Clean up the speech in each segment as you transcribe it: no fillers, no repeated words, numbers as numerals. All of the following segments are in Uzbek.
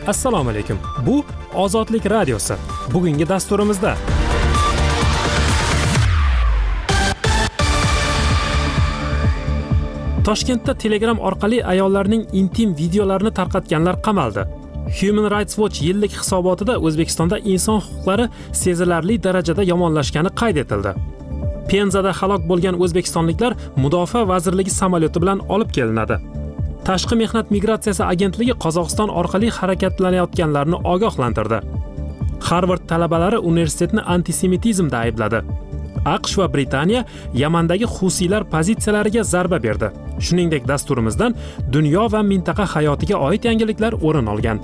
Assalomu alaykum. Bu Ozodlik radiosi. Bugungi dasturimizda Toshkentda Telegram orqali ayollarning intim videolarini tarqatganlar qamaldi. Human Rights Watch yillik hisobotida O'zbekistonda inson huquqlari sezilarli darajada yomonlashgani qayd etildi. Penzada halok bo'lgan o'zbekistonliklar Mudofaa vazirligi samolyoti bilan olib kelinadi. Tashqi mehnat migratsiyasi agentligi Qozog'iston orqali harakatlanayotganlarni ogohlantirdi. Harvard talabalari universitetni antisemitizmda aybladi. AQSh va Britaniya Yamandagi Husiylar pozitsiyalariga zarba berdi. Shuningdek, dasturimizdan dunyo va mintaqa hayotiga oid yangiliklar o'rin olgan.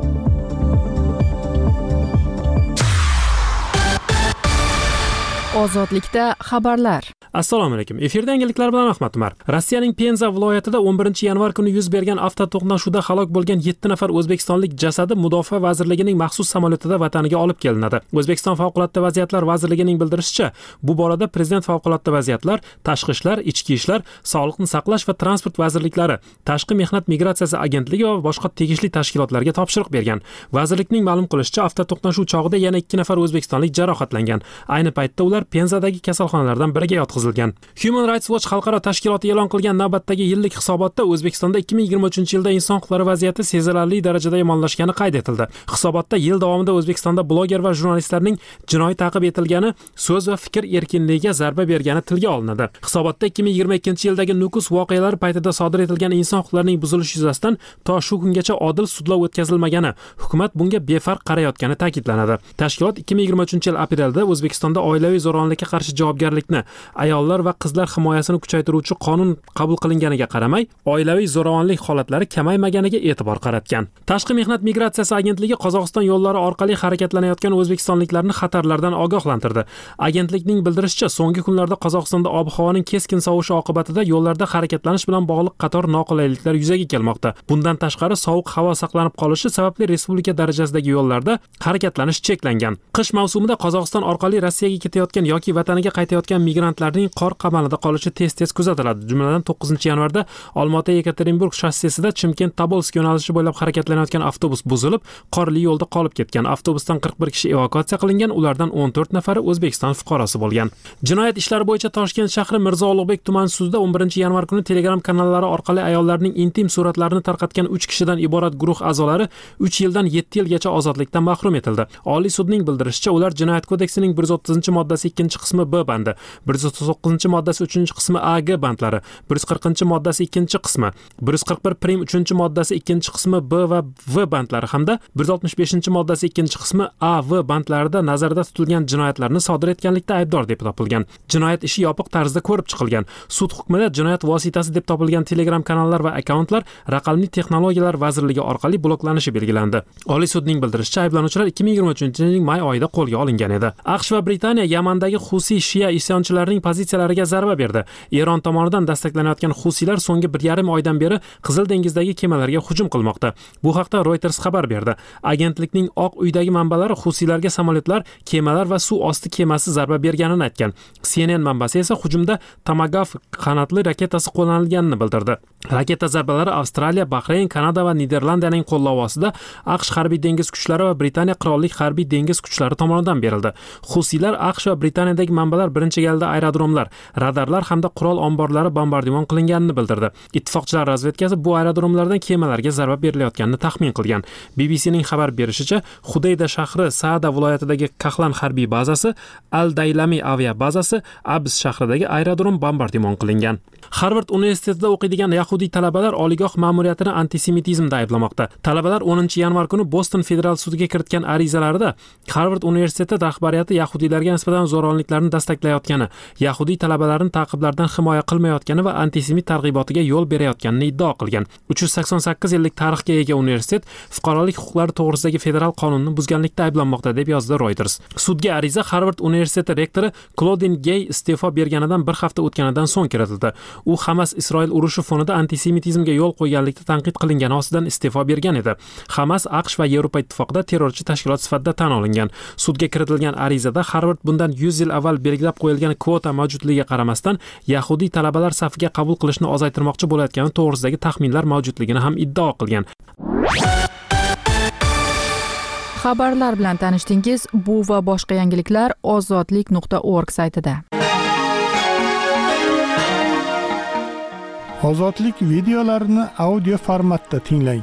Ozodlikda xabarlar. Assalomu alaykum. Efirda yangiliklar bilan Ahmad Umar. Rossiyaning Penza viloyatida 11-yanvar kuni yuz bergan avtoto'qnashuvda halok bo'lgan 7 nafar o'zbekistonlik jasadi Mudofaa vazirligining maxsus samolyotida vataniga olib kelinadi. O'zbekiston favqulodda vaziyatlar vazirligining bildirishicha, bu borada Prezident favqulodda vaziyatlar, tashqi ishlar, ichki ishlar, sog'liqni saqlash va transport vazirliklari, tashqi mehnat migratsiyasi agentligi va boshqa tegishli tashkilotlarga topshiriq bergan. Vazirlikning ma'lum qilishicha, avtoto'qnashuv chog'ida yana 2 nafar o'zbekistonlik jarohatlangan. Ayni paytda ular Penzadagi kasalxonalardan biriga yotqizilgan. Human Rights Watch xalqaro tashkiloti e'lon qilgan navbatdagi yillik hisobotda O'zbekistonda 2023-yilda inson huquqlari vaziyati sezilarli darajada yomonlashgani qayd etildi. Hisobotda yil davomida O'zbekistonda bloger va jurnalistlarning jinoiy ta'qib etilgani, so'z va fikr erkinligiga zarba bergani tilga olinadi. Hisobotda 2022-yildagi Nukus voqealari paytida sodir etilgan inson huquqlarining buzilishi yuzasidan to shu kungacha odil sudlov o'tkazilmagani, hukumat bunga befarq qarayotgani ta'kidlanadi. Tashkilot 2023-yil aprelda O'zbekistonda oilaviy zo'ravonlikka qarshi javobgarlikni, ayollar va qizlar himoyasini kuchaytiruvchi qonun qabul qilinganiga qaramay, oilaviy zo'ravonlik holatlari kamaymaganiga e'tibor qaratgan. Tashqi mehnat migratsiyasi agentligi Qozog'iston yo'llari orqali harakatlanayotgan o'zbekistonliklarni xatarlardan ogohlantirdi. Agentlikning bildirishicha, so'nggi kunlarda Qozog'istonda ob-havoning keskin sovishi oqibatida yo'llarda harakatlanish bilan bog'liq qator noqulayliklar yuzaga kelmoqda. Bundan tashqari, sovuq havo saqlanib qolishi sababli respublika darajasidagi yo'llarda harakatlanish cheklangan. Qish mavsumida Qozog'iston orqali Rossiyaga ketayotgan yoki vataniga qaytayotgan migrantlarning qor qamalida qolishi tez-tez kuzatiladi. Jumladan 9-yanvarda Olmaota-Yekaterinburg shossesida Chimkent-Tobolsk yo'nalishi bo'ylab harakatlanayotgan avtobus buzilib, qorli yo'lda qolib ketgan. Avtobusdan 41 kishi evakuatsiya qilingan, ulardan 14 nafari O'zbekiston fuqarosi bo'lgan. Jinoyat ishlari bo'yicha Toshkent shahri Mirzo Ulug'bek tuman sudida 11-yanvar kuni Telegram kanallari orqali ayollarning intim suratlarini tarqatgan 3 kishidan iborat guruh a'zolari 3 yildan 7 yilgacha ozodlikdan mahrum etildi. Oliy sudning bildirishicha, ular Jinoyat kodeksining 130-moddasi 2-qismi B bandi, 139-moddasi 3-qismi A, G bandlari, 140-moddasi 2-qismi, 141 3-moddasi 2-qismi B va V bandlari hamda 165-moddasi 2-qismi A, V bandlarida nazarda tutilgan jinoyatlarni sodir etganlikda aybdor deb topilgan. Jinoyat ishi yopiq tarzda ko'rib chiqilgan. Sud hukmida jinoyat vositasi deb topilgan Telegram kanallar va akkauntlar Raqamli texnologiyalar vazirligi orqali bloklanishi belgilandi. Oliy sudning bildirishicha, ayblanuvchilar 2023-yilning may oyida qo'lga olingan edi. AQSh va Britaniya Yamandagi Husiy Shia isyonchilarining pozitsiyalariga zarba berdi. Eron tomonidan dastaklanayotgan Husiylar so'nggi 1,5 oydan beri Qizil dengizdagi kemalarga hujum qilmoqda. Bu haqda Reuters xabar berdi. Agentlikning Oq uydagi manbalari Husiylarga samolyotlar, kemalar va suv osti kemasi zarba berganini aytgan. CNN manbasi esa hujumda Tomahawk qanotli raketasi qo'llanilganini bildirdi. Raketa zarbalari Avstraliya, Bahrayn, Kanada va Niderlandiyaning qo'llovi ostida AQSh harbiy dengiz kuchlari va Britaniya qirollik harbiy dengiz kuchlari tomonidan berildi. Husiylar AQSh va Britaniyadagi manbalar birinchi galda aerodromlar, radarlar hamda qurol omborlari bombardimon qilinganini bildirdi. Ittifoqchilar razvedkasi bu aerodromlardan kemalarga zarba berilayotganini taxmin qilgan. BBCning xabar berishicha, Xudayda shahri Saada viloyatidagi Kahlan harbiy bazasi, Al-Daylami avia bazasi, Abs shahridagi aerodrom bombardimon qilingan. Harvard universitetida o'qiydigan yahudiy talabalar oliygoh ma'muriyatini antisemitizmda ayblamoqda. Talabalar 10-yanvar kuni Boston federal sudiga kiritgan arizalarida Harvard universiteti rahbariyati yahudiylarga nisbatan zo'ravonliklarni dastaklayotgani, yahudiy talabalarni ta'qiblardan himoya qilmayotgani va antisemit targ'ibotiga yo'l berayotganini iddao qilgan. 388 yillik tarixga ega universitet fuqarolik huquqlari to'g'risidagi federal qonunni buzganlikda ayblanmoqda deb yozdi Reuters. Sudga ariza Harvard universiteti rektori Claudine Gay iste'fo berganidan bir hafta o'tganidan so'ng kiritildi. U Hamas-Isroil urushi fonida antisemitizmga yo'l qo'yganlikda tanqid qilingani ostidan iste'fo bergan edi. Hamas AQSh va Yevropa ittifoqida terrorchi tashkilot sifatida tan olingan. Sudga kiritilgan arizada Harvard bundan 100 yil avval belgilab qo'yilgan kvota mavjudligiga qaramasdan yahudiy talabalar safiga qabul qilishni ozaytirmoqchi bo'layotgani to'g'risidagi taxminlar mavjudligini ham iddao qilgan. Xabarlar bilan tanishdingiz. Bu va boshqa yangiliklar ozodlik.org saytida. Ozodlik videolarini audio formatda tinglang.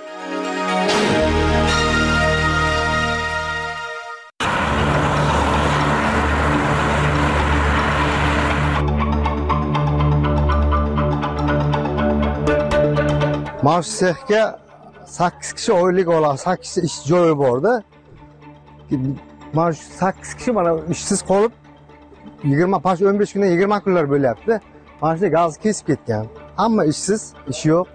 Mana shu sexga 8 kishi oylik oladi, 8 ish joyi borda. Mana shu 8 kishi mana ishsiz qolib 15 kundan 20 kunlar bo'lyapti. Mana shu gaz kesib ketgan. Hamma ishsiz, ish yo'q.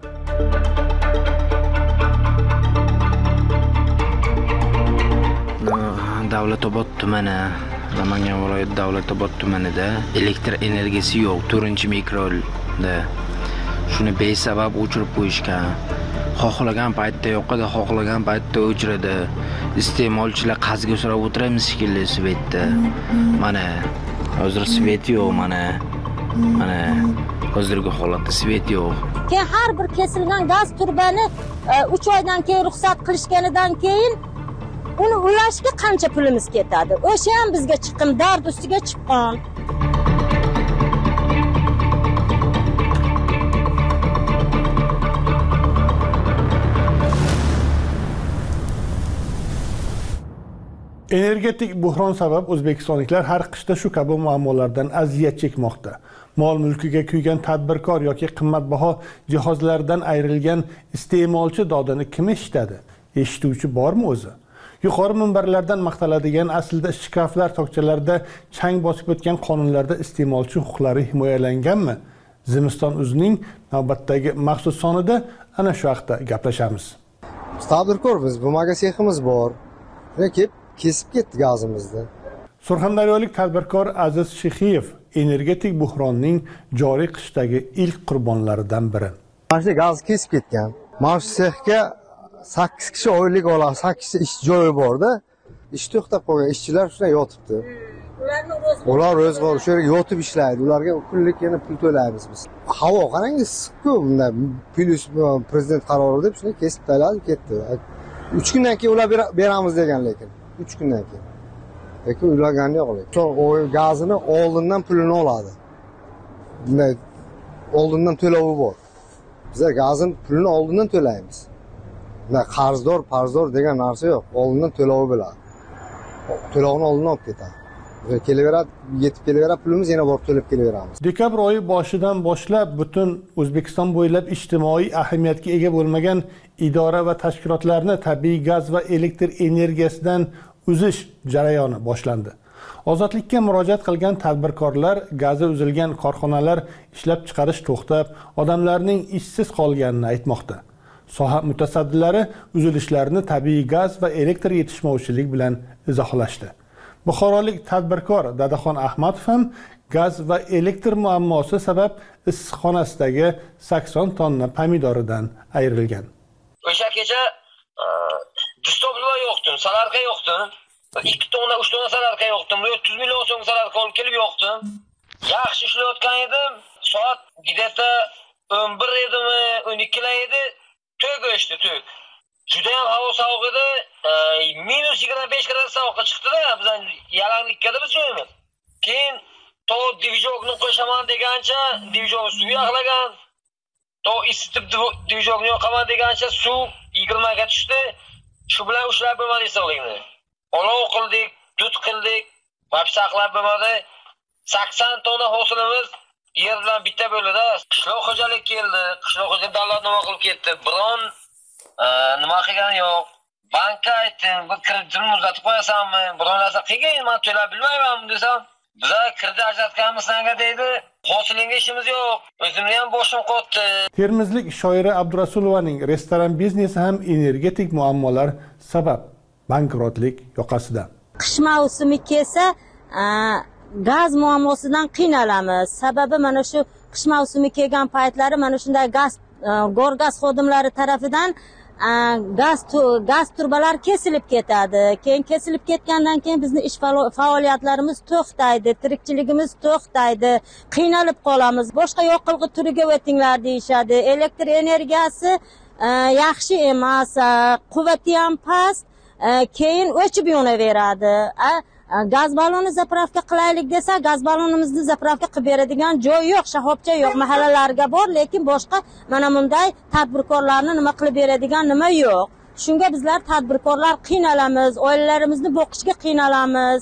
Davlatobod tumani, Namangan viloyati Davlatobod tumanida elektr energiyasi yo'q, 4-mikroda. Shuni besabab o'chirib qo'yishgan. Xohlagan paytda yoqadi, xohlagan paytda o'chiradi. Iste'molchilar qazga so'rab o'tiramiz shekilli svetda. Mana hozir svet yo'q, mana hozirgi holatda svet yo'q. Keyin har bir kesilgan gaz turbani 3 oydan keyin ruxsat qilishganidan keyin uni ulashga qancha pulimiz ketadi? O'sha ham bizga chiqqan dard ustiga chiqqan. Energetik buhron sabab o'zbekistonliklar har qishda shu kabi muammolardan aziyat chekmoqda. Mol mulkiga kuygan tadbirkor yoki qimmatbaho jihozlardan ayrilgan iste'molchi dodini kim eshitadi? Eshituvchi bormi o'zi? Yuqori minbarlardan maqtaladigan aslida shkaflar tokchalarda chang bosib o'tgan qonunlarda iste'molchi huquqlari himoyalanganmi? Zimiston o'zining navbatdagi maxsus sonida ana shu haqda gaplashamiz. Tadbirkormiz, bo'lmagan seximiz bor. Kesib ketdi gazimizni. Surxondaryolik tadbirkor Aziz Shixiyev energetik buhronning joriy qishdagi ilk qurbonlaridan biri. Mana shu gaz kesib ketgan. Mana shu sexga 8 kishi oylik oladi, 8 ish joyi borda. Ish to'xtab qolgan, ishchilar shuna yotibdi. Ular o'zg'or shu yerga yotib ishlaydi. Ularga kunlik yana pul to'laymiz biz. Havo qarang, issiq-ku bunda. Plus prezident qarori deb shuni kesib tashladi, ketdi. 3 kundan keyin ular beramiz degan lekin. 3 kundan keyin. Lekin uylagani yo'q lekin. O gazini oldindan pulini oladi. Bunday oldindan to'lovi bor. Biz gazin pulini oldindan to'laymiz. Bunday qarzdor degan narsa yo'q. Oldindan to'lovi bo'ladi. To'lovini oldindan olib ketadi. Kelaveradi, yetib kelaveradi, pulimiz yana borib to'lab kelaveramiz. Dekabr oyi boshidan boshlab butun O'zbekiston bo'ylab ijtimoiy ahamiyatga ega bo'lmagan idora va tashkilotlarni tabiiy gaz va elektr energiyasidan uzish jarayoni boshlandi. Ozodlikka murojaat qilgan tadbirkorlar gazi uzilgan korxonalar ishlab chiqarish to'xtab, odamlarning ishsiz qolganini aytmoqda. Soha mutasaddilari uzilishlarni tabiiy gaz va elektr yetishmovchilik bilan izohlashdi. Buxorolik tadbirkor Dadaxon Ahmadov ham gaz va elektr muammosi sabab issiqxonasidagi 80 tonna pomidoridan ayrilgan. O'sha kecha distoblar yo'qdi, salarqa yo'qdi. 2 tonna, 3 tonna salarqa yo'qdi. 30 million so'm salarqa olib kelib yo'qdi. Yaxshi ishlayotgan edim. Soat gideta 11 edimi, 12 edi. To'g o'chdi, to'g. Juda ham havo sovuq edi. -25 gradus sovuqqa chiqdi-da, bizdan yalanglikka biz joyimiz. Keyin to divizorni qo'shaman degancha divizor suv yog'lagan. To isitib divizorni yoqaman degancha suv 20 ga tushdi. Shu bilan ushlab bo'lmadi sog'lig'ini. Olov qildik, dud qildik, mabsaqlab bo'lmadi. 80 tonna hosilimiz yer bilan bitta bo'ldi-da. Qishloq xo'jalik keldi, qishloq xo'jalik davlat nima qilib ketdi? Biron nima qilgani yo'q. Bankka aytdim, bir kreditni uzatib qo'yasanmi? Biron narsa qilgin, men to'lab bilmayman desam, biz kredit ajratganmizga deydi. Hosilingga ishimiz yo'q. O'zimni ham boshim qotdi. Termizlik shoira Abdurasulovaning restoran biznesi ham energetik muammolar sabab bankrotlik yoqasida. Qish mavsumi kelsa, gaz muammosidan qiynalamiz. Sababi mana shu qish mavsumi kelgan paytlari mana shunday gorgaz xodimlari tarafidan gaz turbalar kesilib ketadi. Keyin kesilib ketgandan keyin bizni ish faoliyatlarimiz to'xtaydi, tirikchiligimiz to'xtaydi, qiynalib qolamiz. Boshqa yoqilg'i turiga o'tinglar deyishadi. Elektr energiyasi yaxshi emas, quvvati ham past. keyin o'chib yonaveradi. Gaz balloni zapravka qilaylik desa, gaz ballonimizni zapravka qilib beradigan joy yo'q, shahobcha yo'q, mahallalarga bor, lekin boshqa mana bunday tadbirkorlarni nima qilib beradigan nima yo'q. Shunga bizlar tadbirkorlar qiynalamiz, oilalarimizni boqishga qiynalamiz.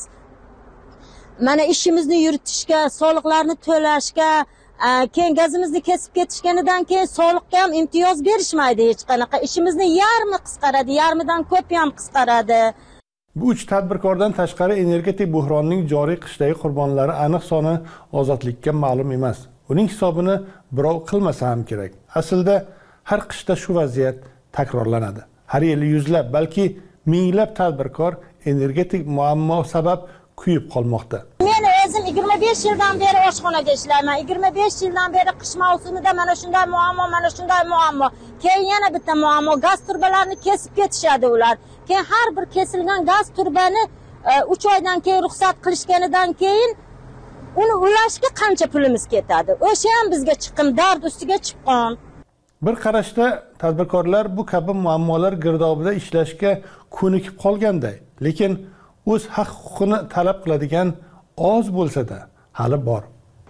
Mana ishimizni yuritishga, soliqlarni to'lashga, keyin gazimizni kesib ketishganidan keyin soliqqa ham imtiyoz berishmaydi hech qanaqa. Ishimizni yarmi qisqaradi, yarmidan ko'p ham qisqaradi. Bu 3 tadbirkordan tashqari energetik buhronning joriy qishdagi qurbonlari aniq soni ozodlikka ma'lum emas. Uning hisobini birov qilmasa ham kerak. Aslida har qishda shu vaziyat takrorlanadi. Har yili yuzlab, balki minglab tadbirkor energetik muammo sabab kuyib qolmoqda. Men o'zim 25 yildan beri oshxonada ishlayman. 25 yildan beri qish mavsumida mana shunday muammo. Keyin yana bitta muammo, gaz turbalarini kesib ketishadi ular. Keyin har bir kesilgan gaz turbani 3 oydan keyin ruxsat qilishganidan keyin uni ulashga qancha pulimiz ketadi? O'sha ham bizga chiqim, dard ustiga chiqqan. Bir qarashda tadbirkorlar bu kabi muammolar girdobida ishlashga ko'nikib qolganday, lekin o'z haq-huquqini talab qiladigan oz bo'lsa-da hali bor.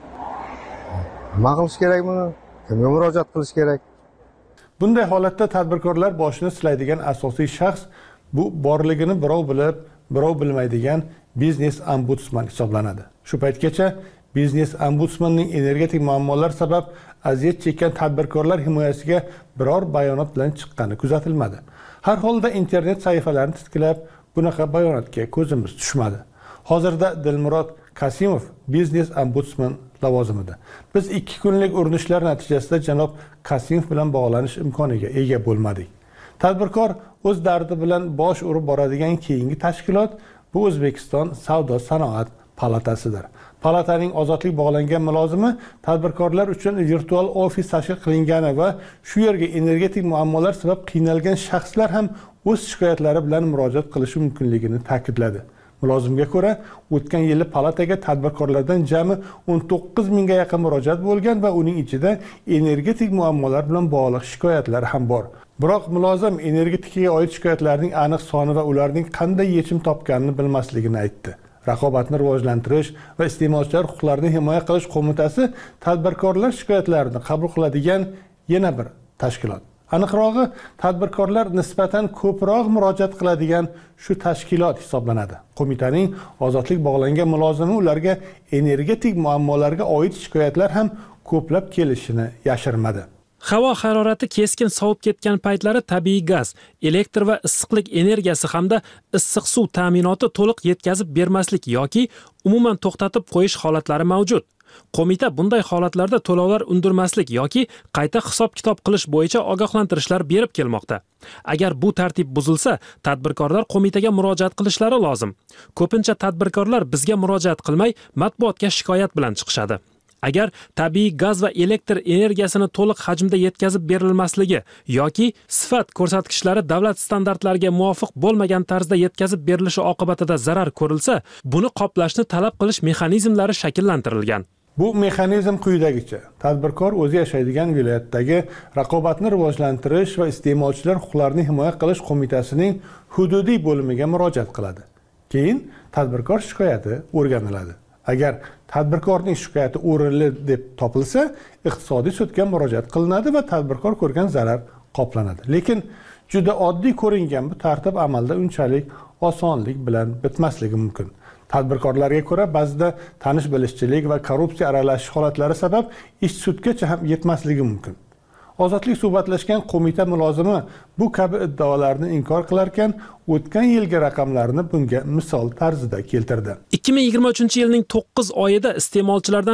Nima qilish kerak buni? Kimga murojaat qilish kerak? Bunday holatda tadbirkorlar boshini silaydigan asosiy shaxs bu borligini birov bilib, birov bilmaydigan biznes ombudsman hisoblanadi. Shu paytgacha biznes ombudsmanning energetik muammolar sabab aziyat chekkan tadbirkorlar himoyasiga biror bayonot bilan chiqqani kuzatilmadi. Har holda internet sahifalarini titkilab, bunaqa bayonotga ko'zimiz tushmadi. Hozirda Dilmurod Kasimov biznes ombudsman lavozimida. Biz 2 kunlik urinishlar natijasida janob Kasimov bilan bog'lanish imkoniga ega bo'lmadik. Tadbirkor o'z dardi bilan bosh urib boradigan keyingi tashkilot bu O'zbekiston Savdo-sanoat palatasidir. Palataning ozodlik bog'langan mulozimi tadbirkorlar uchun virtual ofis tashkil qilingani va shu yerga energetik muammolar sabab qiynalgan shaxslar ham o'z shikoyatlari bilan murojaat qilishi mumkinligini ta'kidladi. Mulozimga ko'ra, o'tgan yili palataga tadbirkorlardan jami 19 mingga yaqin murojaat bo'lgan va uning ichida energetik muammolar bilan bog'liq shikoyatlar ham bor. Biroq mulozim energetikaga oid shikoyatlarning aniq soni va ularning qanday yechim topganini bilmasligini aytdi. Raqobatni rivojlantirish va iste'molchilar huquqlarini himoya qilish qo'mitasi tadbirkorlar shikoyatlarini qabul qiladigan yana bir tashkilot. Aniqrog'i, tadbirkorlar nisbatan ko'proq murojaat qiladigan shu tashkilot hisoblanadi. Qo'mitaning ozodlik bog'langan mulozimi ularga energetik muammolarga oid shikoyatlar ham ko'plab kelishini yashirmadi. Havo harorati keskin sovib ketgan paytlari tabiiy gaz, elektr va issiqlik energiyasi hamda issiq suv ta'minoti to'liq yetkazib bermaslik yoki umuman to'xtatib qo'yish holatlari mavjud. Qo'mita bunday holatlarda to'lovlar undirmaslik yoki qayta hisob-kitob qilish bo'yicha ogohlantirishlar berib kelmoqda. Agar bu tartib buzilsa, tadbirkorlar qo'mitaga murojaat qilishlari lozim. Ko'pincha tadbirkorlar bizga murojaat qilmay, matbuotga shikoyat bilan chiqishadi. Agar tabiiy gaz va elektr energiyasini to'liq hajmda yetkazib berilmasligi yoki sifat ko'rsatkichlari davlat standartlariga muvofiq bo'lmagan tarzda yetkazib berilishi oqibatida zarar ko'rilsa, buni qoplashni talab qilish mexanizmlari shakllantirilgan. Bu mexanizm quyidagicha: tadbirkor o'zi yashaydigan viloyatdagi raqobatni rivojlantirish va iste'molchilar huquqlarini himoya qilish qo'mitasining hududiy bo'limiga murojaat qiladi. Keyin tadbirkor shikoyati o'rganiladi. Agar tadbirkorning shikoyati o'rinli deb topilsa, iqtisodiy sudga murojaat qilinadi va tadbirkor ko'rgan zarar qoplanadi. Lekin juda oddiy ko'ringan bu tartib amalda unchalik osonlik bilan bitmasligi mumkin. Tadbirkorlarga ko'ra, ba'zida tanish-bilishchilik va korrupsiya aralashish holatlari sabab ish sudgacha ham yetmasligi mumkin. Ozodlik suhbatlashgan qo'mita mulozimi bu kabi iddaolarni inkor qilarkan, o'tgan yilgi raqamlarni bunga misol tarzida keltirdi. 2023-yilning 9 oyida iste'molchilardan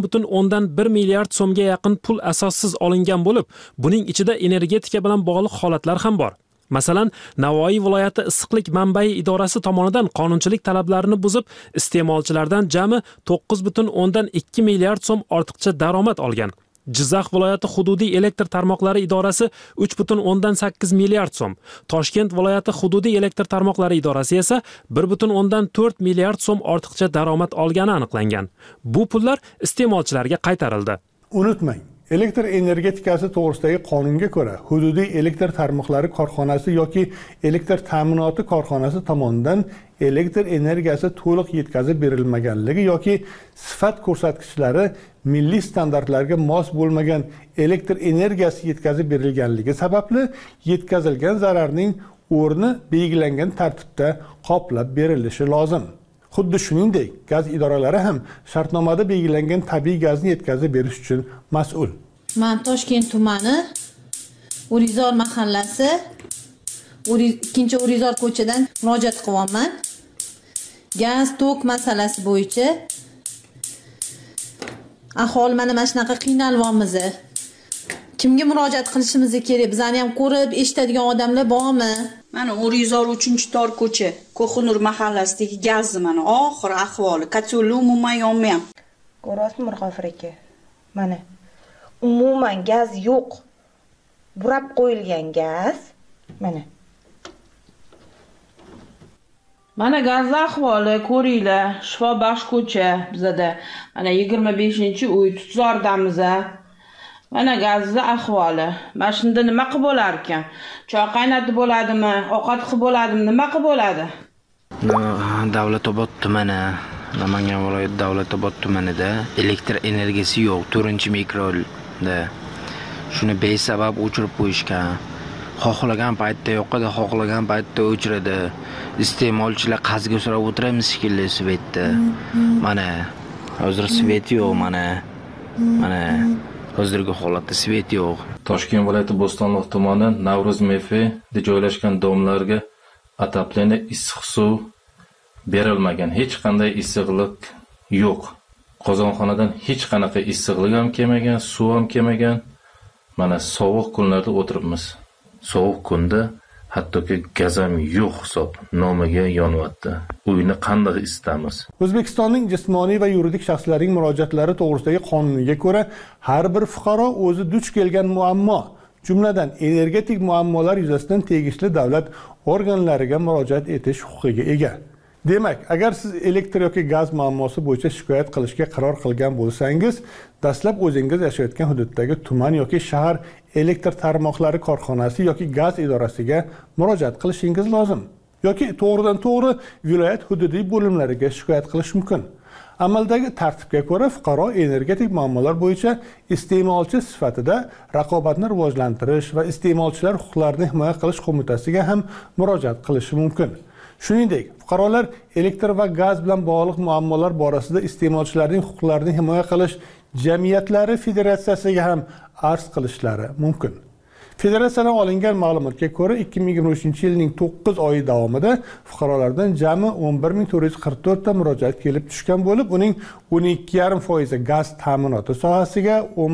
80,1 milliard so'mga yaqin pul asossiz olingan bo'lib, buning ichida energetika bilan bog'liq holatlar ham bor. Masalan, Navoiy viloyati issiqlik manbai idorasi tomonidan qonunchilik talablarini buzib, iste'molchilardan jami 9,2 milliard so'm ortiqcha daromad olgan. Jizzax viloyati hududiy elektr tarmoqlari idorasi 3,8 milliard so'm, Toshkent viloyati hududiy elektr tarmoqlari idorasi esa 1,4 milliard so'm ortiqcha daromad olgani aniqlangan. Bu pullar iste'molchilarga qaytarildi. Unutmang, Elektr energetikasi to'g'risidagi qonunga ko'ra, hududiy elektr tarmoqlari korxonasi yoki elektr ta'minoti korxonasi tomonidan elektr energiyasi to'liq yetkazib berilmaganligi yoki sifat ko'rsatkichlari milliy standartlarga mos bo'lmagan elektr energiyasi yetkazib berilganligi sababli yetkazilgan zararning o'rni belgilangan tartibda qoplab berilishi lozim. Xuddi shuningdek, gaz idoralari ham shartnomada belgilangan tabiiy gazni yetkazib berish uchun mas'ul. Men Toshkent tumani Urizor mahallasi 2-Urizor ko'chadan murojaat qilyapman. Gaz, tok masalasi bo'yicha aholi mana shunaqa qiynalyapmiz. Kimga murojaat qilishimiz kerak? Bizani ham ko'rib, eshitadigan odamlar bormi? Mana Urizor 3-tor ko'cha, Ko'xinur mahallasidagi gazni mana oxir ahvoli, kotelli umuman yonmayapti. Ko'rasizmi Mirg'ofur aka? Mana umuman gaz yo'q. Burab qo'yilgan gaz. Mana gaz ahvoli ko'ringlar, Shifobaxsh ko'cha bizada. Mana 25-uy Tutzordamiz. Mana gazni ahvoli. Mana shunda nima qilib bo'lar ekan? Choy qaynatib bo'ladimi? Ovqat qilib bo'ladimi? Nima qilib bo'ladi? Davlatobod tumani, Namangan viloyati Davlatobod tumanida elektr energiyasi yo'q, 4-mikrorajonda. Shuni besabab o'chirib qo'yishgan. Xohlagan paytda yoqadi, xohlagan paytda o'chiradi. Iste'molchilar qazga so'rab o'tiramiz shekilli svetda. Mana hozir svet yo'q, mana hozirgi holatda svet yo'q. Toshkent viloyati Bo'stonliq tumani Navro'z MFda joylashgan domlarga ataplaniya issiq suv berilmagan. Hech qanday issiqlik yo'q. Qozonxonadan hech qanaqa issiqlik ham kelmagan, suv ham kelmagan. Mana sovuq kunlarda o'tiribmiz. Sovuq kunda hattoki gaz ham yo'q hisob nomiga yonyapti. Uyni qanday isitamiz? O'zbekistonning jismoniy va yuridik shaxslarining murojaatlari to'g'risidagi qonuniga ko'ra, har bir fuqaro o'zi duch kelgan muammo, jumladan energetik muammolar yuzasidan tegishli davlat organlariga murojaat etish huquqiga ega. Demak, agar siz elektr yoki gaz muammosi bo'yicha shikoyat qilishga qaror qilgan bo'lsangiz, dastlab o'zingiz yashayotgan hududdagi tuman yoki shahar elektr tarmoqlari korxonasi yoki gaz idorasiga murojaat qilishingiz lozim. Yoki to'g'ridan-to'g'ri viloyat hududiy bo'limlariga shikoyat qilish mumkin. Amaldagi tartibga ko'ra fuqaro energetik muammolar bo'yicha iste'molchi sifatida raqobatni rivojlantirish va iste'molchilar huquqlarini himoya qilish qo'mitasiga ham murojaat qilishi mumkin. Shuningdek, fuqarolar elektr va gaz bilan bog'liq muammolar borasida iste'molchilarning huquqlarini himoya qilish jamiyatlari federatsiyasiga ham arz qilishlari mumkin. Federatsiyadan olingan ma'lumotga ko'ra 2023-yilning 9 oyi davomida fuqarolardan jami 11444 ta murojaat kelib tushgan bo'lib, uning 12,5% gaz ta'minoti sohasiga,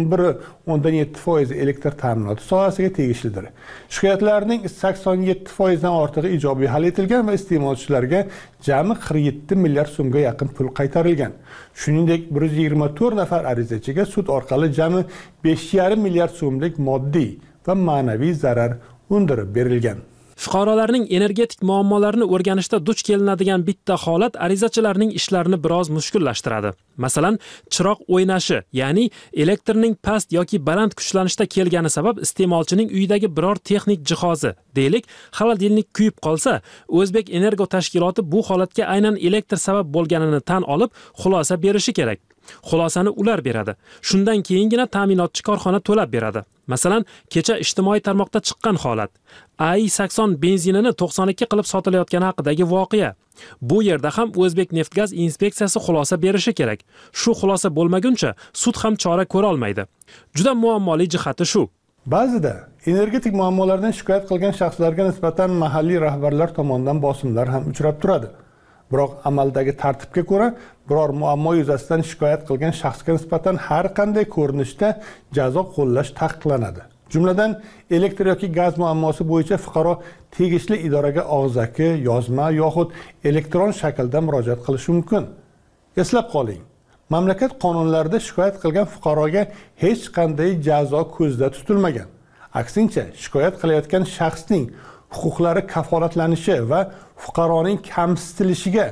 11,7% elektr ta'minoti sohasiga tegishlidir. Shikoyatlarning 87% dan ortig'i ijobiy hal etilgan va iste'molchilarga jami 47 milliard so'mga yaqin pul qaytarilgan. Shuningdek, 124 nafar arizachiga sud orqali jami 5,5 milliard so'mlik moddiy va ma'naviy zarar undirib berilgan. Fuqarolarning energetik muammolarini o'rganishda duch kelinadigan bitta holat arizachilarning ishlarini biroz mushkullashtiradi. Masalan, chiroq o'ynashi, ya'ni elektrning past yoki baland kuchlanishda kelgani sabab iste'molchining uyidagi biror texnik jihozi, deylik, xolodilnik kuyib qolsa, O'zbek Energo tashkiloti bu holatga aynan elektr sabab bo'lganini tan olib, xulosa berishi kerak. Xulosani ular beradi. Shundan keyingina ta'minotchi korxona to'lab beradi. Masalan, kecha ijtimoiy tarmoqda chiqqan holat. AI-80 benzinini 92 qilib sotilayotgani haqidagi voqea. Bu yerda ham O'zbekneftgaz inspeksiyasi xulosa berishi kerak. Shu xulosa bo'lmaguncha sud ham chora ko'ra olmaydi. Juda muammoli jihati shu. Ba'zida energetik muammolardan shikoyat qilgan shaxslarga nisbatan mahalliy rahbarlar tomonidan bosimlar ham uchrab turadi. Biroq amaldagi tartibga ko'ra, biror muammo yuzasidan shikoyat qilgan shaxsga nisbatan har qanday ko'rinishda jazo qo'llash taqiqlanadi. Jumladan, elektr yoki gaz muammosi bo'yicha fuqaro tegishli idoraga og'zaki, yozma yoxud elektron shaklda murojaat qilishi mumkin. Eslab qoling, mamlakat qonunlarida shikoyat qilgan fuqaroga hech qanday jazo ko'zda tutilmagan. Aksincha, shikoyat qilayotgan shaxsning huquqlari kafolatlanishi va fuqaroning kamsitilishiga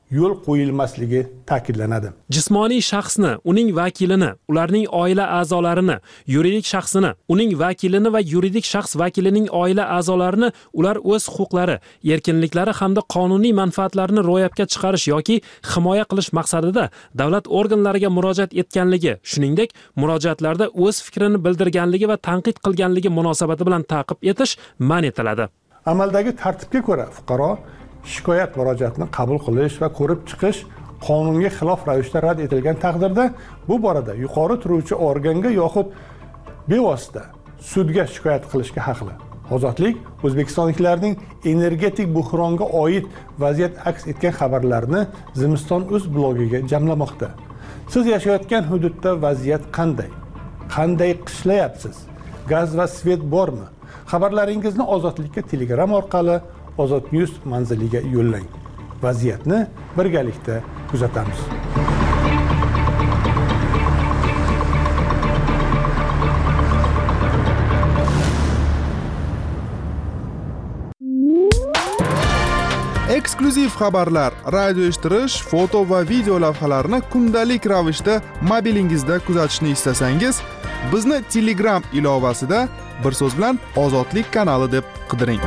yo'l qo'yilmasligi ta'kidlanadi. Jismoniy shaxsni, uning vakilini, ularning oila a'zolarini, yuridik shaxsini, uning vakilini va yuridik shaxs vakilining oila a'zolarini ular o'z huquqlari, erkinliklari hamda qonuniy manfaatlarini ro'yobga chiqarish yoki himoya qilish maqsadida davlat organlariga murojaat etganligi, shuningdek, murojaatlarda o'z fikrini bildirganligi va tanqid qilganligi munosabati bilan ta'qib etish man etiladi. Amaldagi tartibga ko'ra fuqaro shikoyat murojaatini qabul qilish va ko'rib chiqish qonunga xilof ravishda rad etilgan taqdirda bu borada yuqori turuvchi organga yoxud bevosita sudga shikoyat qilishga haqli. Ozodlik o'zbekistonliklarning energetik buhronga oid vaziyat aks etgan xabarlarni Zimiston.uz blogiga jamlamoqda. Siz yashayotgan hududda vaziyat qanday? Qanday qishlayapsiz? Gaz va svet bormi? Xabarlaringizni Ozodlikka Telegram orqali Ozod News manziliga yo'llang. Vaziyatni birgalikda kuzatamiz. Eksklyuziv xabarlar, radio eshittirish, foto va video lavhalarni kundalik ravishda mobilingizda kuzatishni istasangiz, bizni Telegram ilovasida bir so'z bilan Ozodlik kanali deb qidiring.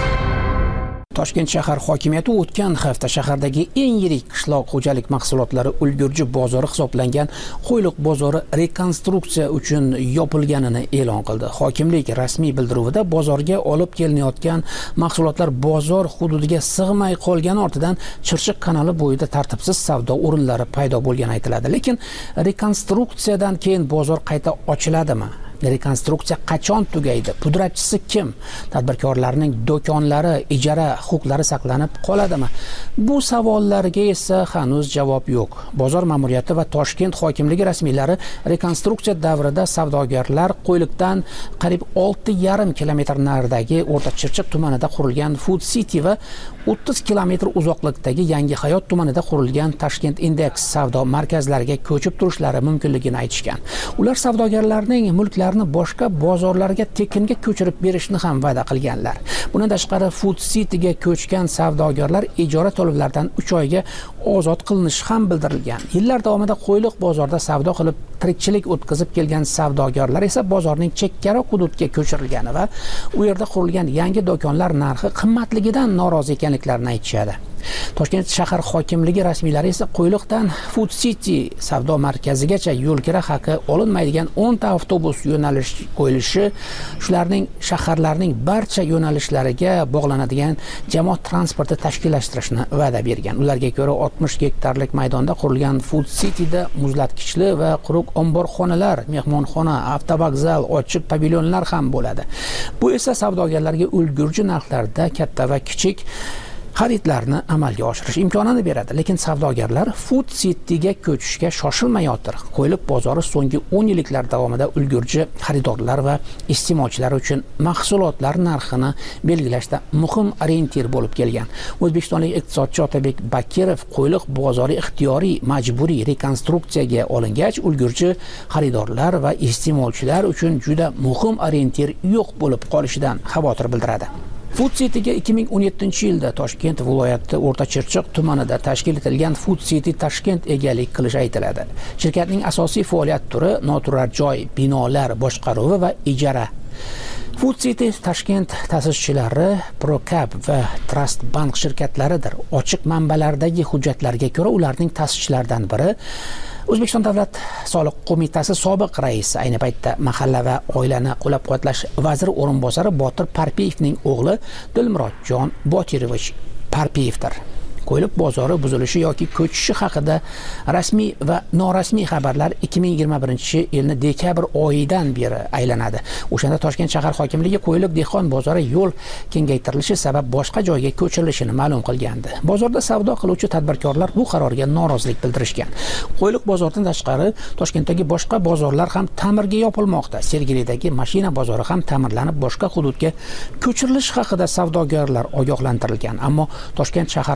Toshkent shahar hokimiyati o'tgan hafta shahardagi eng yirik qishloq xo'jalik mahsulotlari ulgurji bozori hisoblangan Qo'yliq bozori rekonstruksiya uchun yopilganini e'lon qildi. Hokimlik rasmiy bildiruvida bozorga olib kelinayotgan mahsulotlar bozor hududiga sig'may qolgani ortidan Chirchiq kanali bo'yida tartibsiz savdo o'rinlari paydo bo'lgani aytiladi. Lekin rekonstruksiyadan keyin bozor qayta ochiladimi? Rekonstruksiya qachon tugaydi? Pudratchisi kim? Tadbirkorlarning do'konlari, ijara huquqlari saqlanib qoladimi? Bu savollarga esa hanuz javob yo'q. Bozor ma'muriyati va Toshkent hokimligi rasmiylari rekonstruksiya davrida savdogarlar Qo'yliqdan qariyb 6,5 kilometr naridagi O'rta Chirchiq tumanida qurilgan Food City va 30 kilometr uzoqlikdagi Yangi Hayot tumanida qurilgan Tashkent Index savdo markazlariga ko'chib turishlari mumkinligini aytishgan. Ular savdogarlarning mulklarini boshqa bozorlarga tekinga ko'chirib berishni ham va'da qilganlar. Bundan tashqari Food Cityga ko'chgan savdogarlar ijara to'lovlaridan 3 oyga ozod qilinishi ham bildirilgan. Yillar davomida Qo'yliq bozorida savdo qilib tirikchilik o'tkazib kelgan savdogarlar esa bozorning chekkaroq hududga ko'chirilgani va u yerda qurilgan yangi do'konlar narxi qimmatligidan norozi ekanliklarini aytishadi. Toshkent shahar hokimligi rasmiylari esa Qo'yliqdan Food City savdo markazigacha yo'l kira haqi olinmaydigan 10 ta avtobus yo'nalish qo'yilishi, shularning shaharlarning barcha yo'nalishlariga bog'lanadigan jamoat transporti tashkillashtirishni va'da bergan. Ularga ko'ra 60 gektarlik maydonda qurilgan Food Cityda muzlatkichli va quruq omborxonalar, mehmonxona, avtovokzal, ochiq pavilyonlar ham bo'ladi. Bu esa savdogarlarga ulgurji narxlarda katta va kichik xaridlarni amalga oshirish imkonini beradi. Lekin savdogarlar Food Cityga ko'chishga shoshilmayotir. Qo'yliq bozori so'nggi 10 yilliklar davomida ulgurji xaridorlar va iste'molchilar uchun mahsulotlar narxini belgilashda muhim orientir bo'lib kelgan. O'zbekistonlik iqtisodchi Otabek Bakirov Qo'yliq bozori ixtiyoriy majburiy rekonstruksiyaga olingach, ulgurji xaridorlar va iste'molchilar uchun juda muhim orientir yo'q bo'lib qolishidan xavotir bildiradi. Food Cityga 2017-yilda Toshkent viloyati O'rta Chirchiq tumanida tashkil etilgan Food City Tashkent egalik qilish aytiladi. Shirkatning asosiy faoliyat turi noturar joy, binolar boshqaruvi va ijara. Food City Tashkent ta'sischilari Procap va Trust Bank shirkatlaridir. Ochiq manbalardagi hujjatlarga ko'ra ularning ta'sischilaridan biri O'zbekiston Davlat soliq qo'mitasi sobiq raisi, ayni paytda mahalla va oilani qo'llab-quvvatlash vaziri o'rinbosari Botir Parpiyevning o'g'li Dilmurodjon Botirovich Parpiyevdir. Qo'yliq bozori buzilishi yoki ko'chishi haqida rasmiy va norasmiy xabarlar 2021-yilning dekabr oyidan beri aylanadi. O'shanda Toshkent shahar hokimligi Qo'yliq dehqon bozori yo'l kengaytirilishi sabab boshqa joyga ko'chirilishini ma'lum qilgandi. Bozorda savdo qiluvchi tadbirkorlar bu qarorga norozilik bildirishgan. Qo'yliq bozoridan tashqari Toshkentdagi boshqa bozorlar ham ta'mirga yopilmoqda. Sergelidagi mashina bozori ham ta'mirlanib boshqa hududga ko'chirilish haqida savdogarlar ogohlantirilgan. Ammo Toshkent shahar hokimligi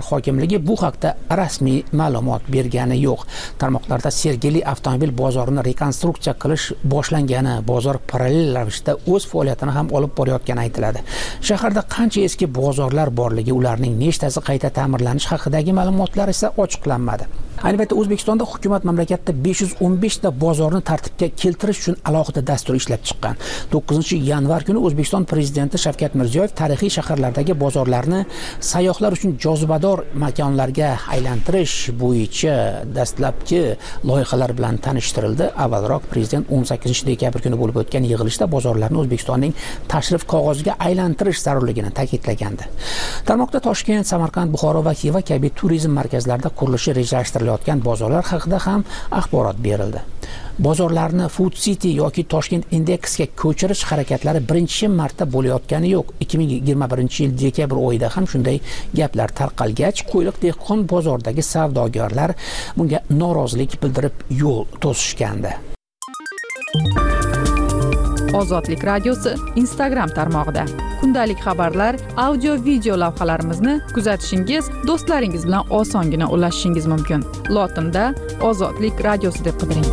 hokimligi bu haqda rasmiy ma'lumot bergani yo'q. Tarmoqlarda Sergeli avtomobil bozorini rekonstruksiya qilish boshlangani, bozor parallel ravishda o'z faoliyatini ham olib borayotgani aytiladi. Shaharda qancha eski bozorlar borligi, ularning nechtasi qayta ta'mirlanish haqidagi ma'lumotlar esa ochiqlanmadi. Ayni paytda O'zbekistonda hukumat mamlakatda 515 ta bozorni tartibga keltirish uchun alohida dastur ishlab chiqqan. 9-yanvar kuni O'zbekiston prezidenti Shavkat Mirziyoyev tarixiy shaharlardagi bozorlarni sayyohlar uchun jozibador makonlarga aylantirish bo'yicha dastlabki loyihalar bilan tanishtirildi. Avvalroq prezident 18-dekabr kuni bo'lib o'tgan yig'ilishda bozorlarni O'zbekistonning tashrif qog'oziga aylantirish zarurligini ta'kidlagandi. Tarmoqda Toshkent, Samarqand, Buxoro va Xiva kabi turizm markazlarida qurilishi rejalashtirilgan bozorlar haqida ham axborot berildi. Bozorlarni Food City yoki Toshkent Indexga ko'chirish harakatlari birinchi marta bo'layotgani yo'q. 2021-yil dekabr oyida ham shunday gaplar tarqalgach, Qo'yliq dehqon bozoridagi savdogarlar bunga norozilik bildirib yo'l to'sishgandi. Ozodlik radiosi Instagram tarmog'ida kundalik xabarlar, audio video lavhalarimizni kuzatishingiz, do'stlaringiz bilan osongina ulashishingiz mumkin. Lotinda Ozodlik radiosi deb qidiring.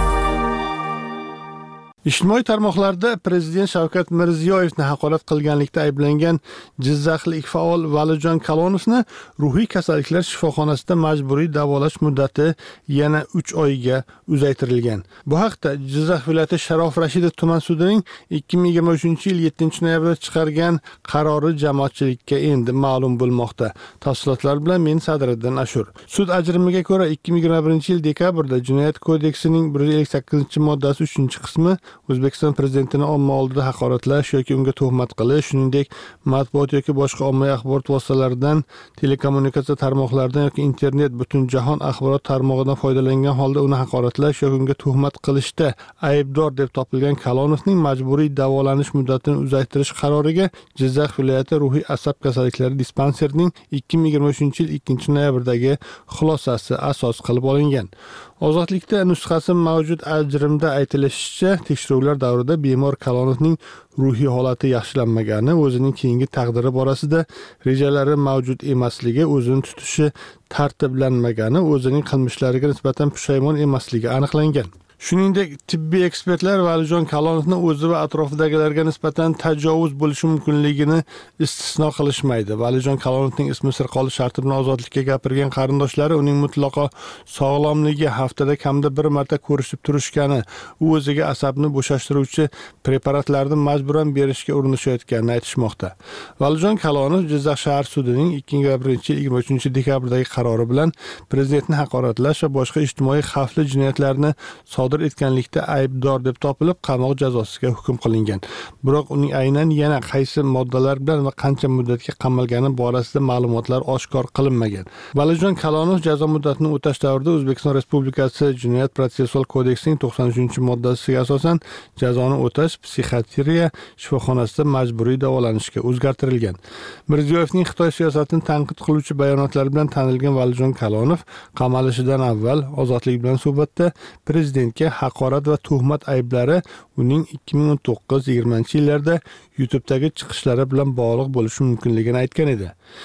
Ijtimoiy tarmoqlarda prezident Shavkat Mirziyoyevni haqorat qilganlikda ayblangan jizzaxlik faol Valijon Kalonovni ruhiy kasalliklar shifoxonasida majburiy davolash muddati yana 3 oyga uzaytirilgan. Bu haqda Jizzax viloyati Sharof Rashidov tuman sudining 2023-yil 7-noyabrda chiqargan qarori jamoatchilikka endi ma'lum bo'lmoqda. Tafsilotlar bilan men Sadriddin Ashur. Sud ajrimiga ko'ra 2021-yil dekabrda Jinoyat kodeksining 158-moddasi 3-qismi O'zbekiston prezidentini omma oldida haqoratlash yoki unga tuhmat qilish, shuningdek matbuot yoki boshqa ommaviy axborot vositalaridan, telekommunikatsiya tarmoqlaridan yoki internet butun jahon axborot tarmog'idan foydalangan holda uni haqoratlash yoki unga tuhmat qilishda aybdor deb topilgan Kalonovning majburiy davolanish muddatini uzaytirish qaroriga Jizzax viloyati ruhiy asab kasalliklari dispanserining 2023-yil 2-noyabrdagi xulosasi asos qilib olingan. Ozodlikda nusxasi mavjud ajrimda aytilishicha, tekshiruvlar davrida bemor Kalonovning ruhiy holati yaxshilanmagani, o'zining keyingi taqdiri borasida rejalari mavjud emasligi, o'zini tutishi tartiblanmagani, o'zining qilmishlariga nisbatan pushaymon emasligi aniqlangan. Shuningdek, tibbiy ekspertlar Valijon Kalonovni o'zi va atrofidagilarga nisbatan tajovuz bo'lishi mumkinligini istisno qilishmaydi. Valijon Kalonovning ismi sir qolish sharti bilan ozodlikka gapirgan qarindoshlari uning mutlaqo sog'lomligi, haftada kamida 1 marta ko'rishib turishgani, u o'ziga asabni bo'shashtiruvchi preparatlarni majburan berishga urinishayotganini aytishmoqda. Valijon Kalonov Jizzax shahar sudining 2021-yil 23-dekabrdagi qarori bilan prezidentni haqoratlash va boshqa ijtimoiy xavfli jinoyatlarni sodir etganlikda aybdor deb topilib, qamoq jazosiga hukm qilingan. Biroq uning aynan yana qaysi moddalar bilan va qancha muddatga qamalgani borasida ma'lumotlar oshkor qilinmagan. Valijon Kalonov jazo muddatini o'tash davrida O'zbekiston Respublikasi Jinoyat protsessual kodeksining 93-moddasiga asosan jazoni o'tash psixiatriya shifoxonasida majburiy davolanishga o'zgartirilgan. Mirziyoyevning Xitoy siyosatini tanqid qiluvchi bayonotlari bilan tanilgan Valijon Kalonov qamalishidan avval Ozodlik bilan suhbatda prezidentga haqorat va tuhmat ayblari uning 2019-20 yillarda YouTube'dagi chiqishlari bilan bog'liq bo'lishi mumkinligini aytgan edi.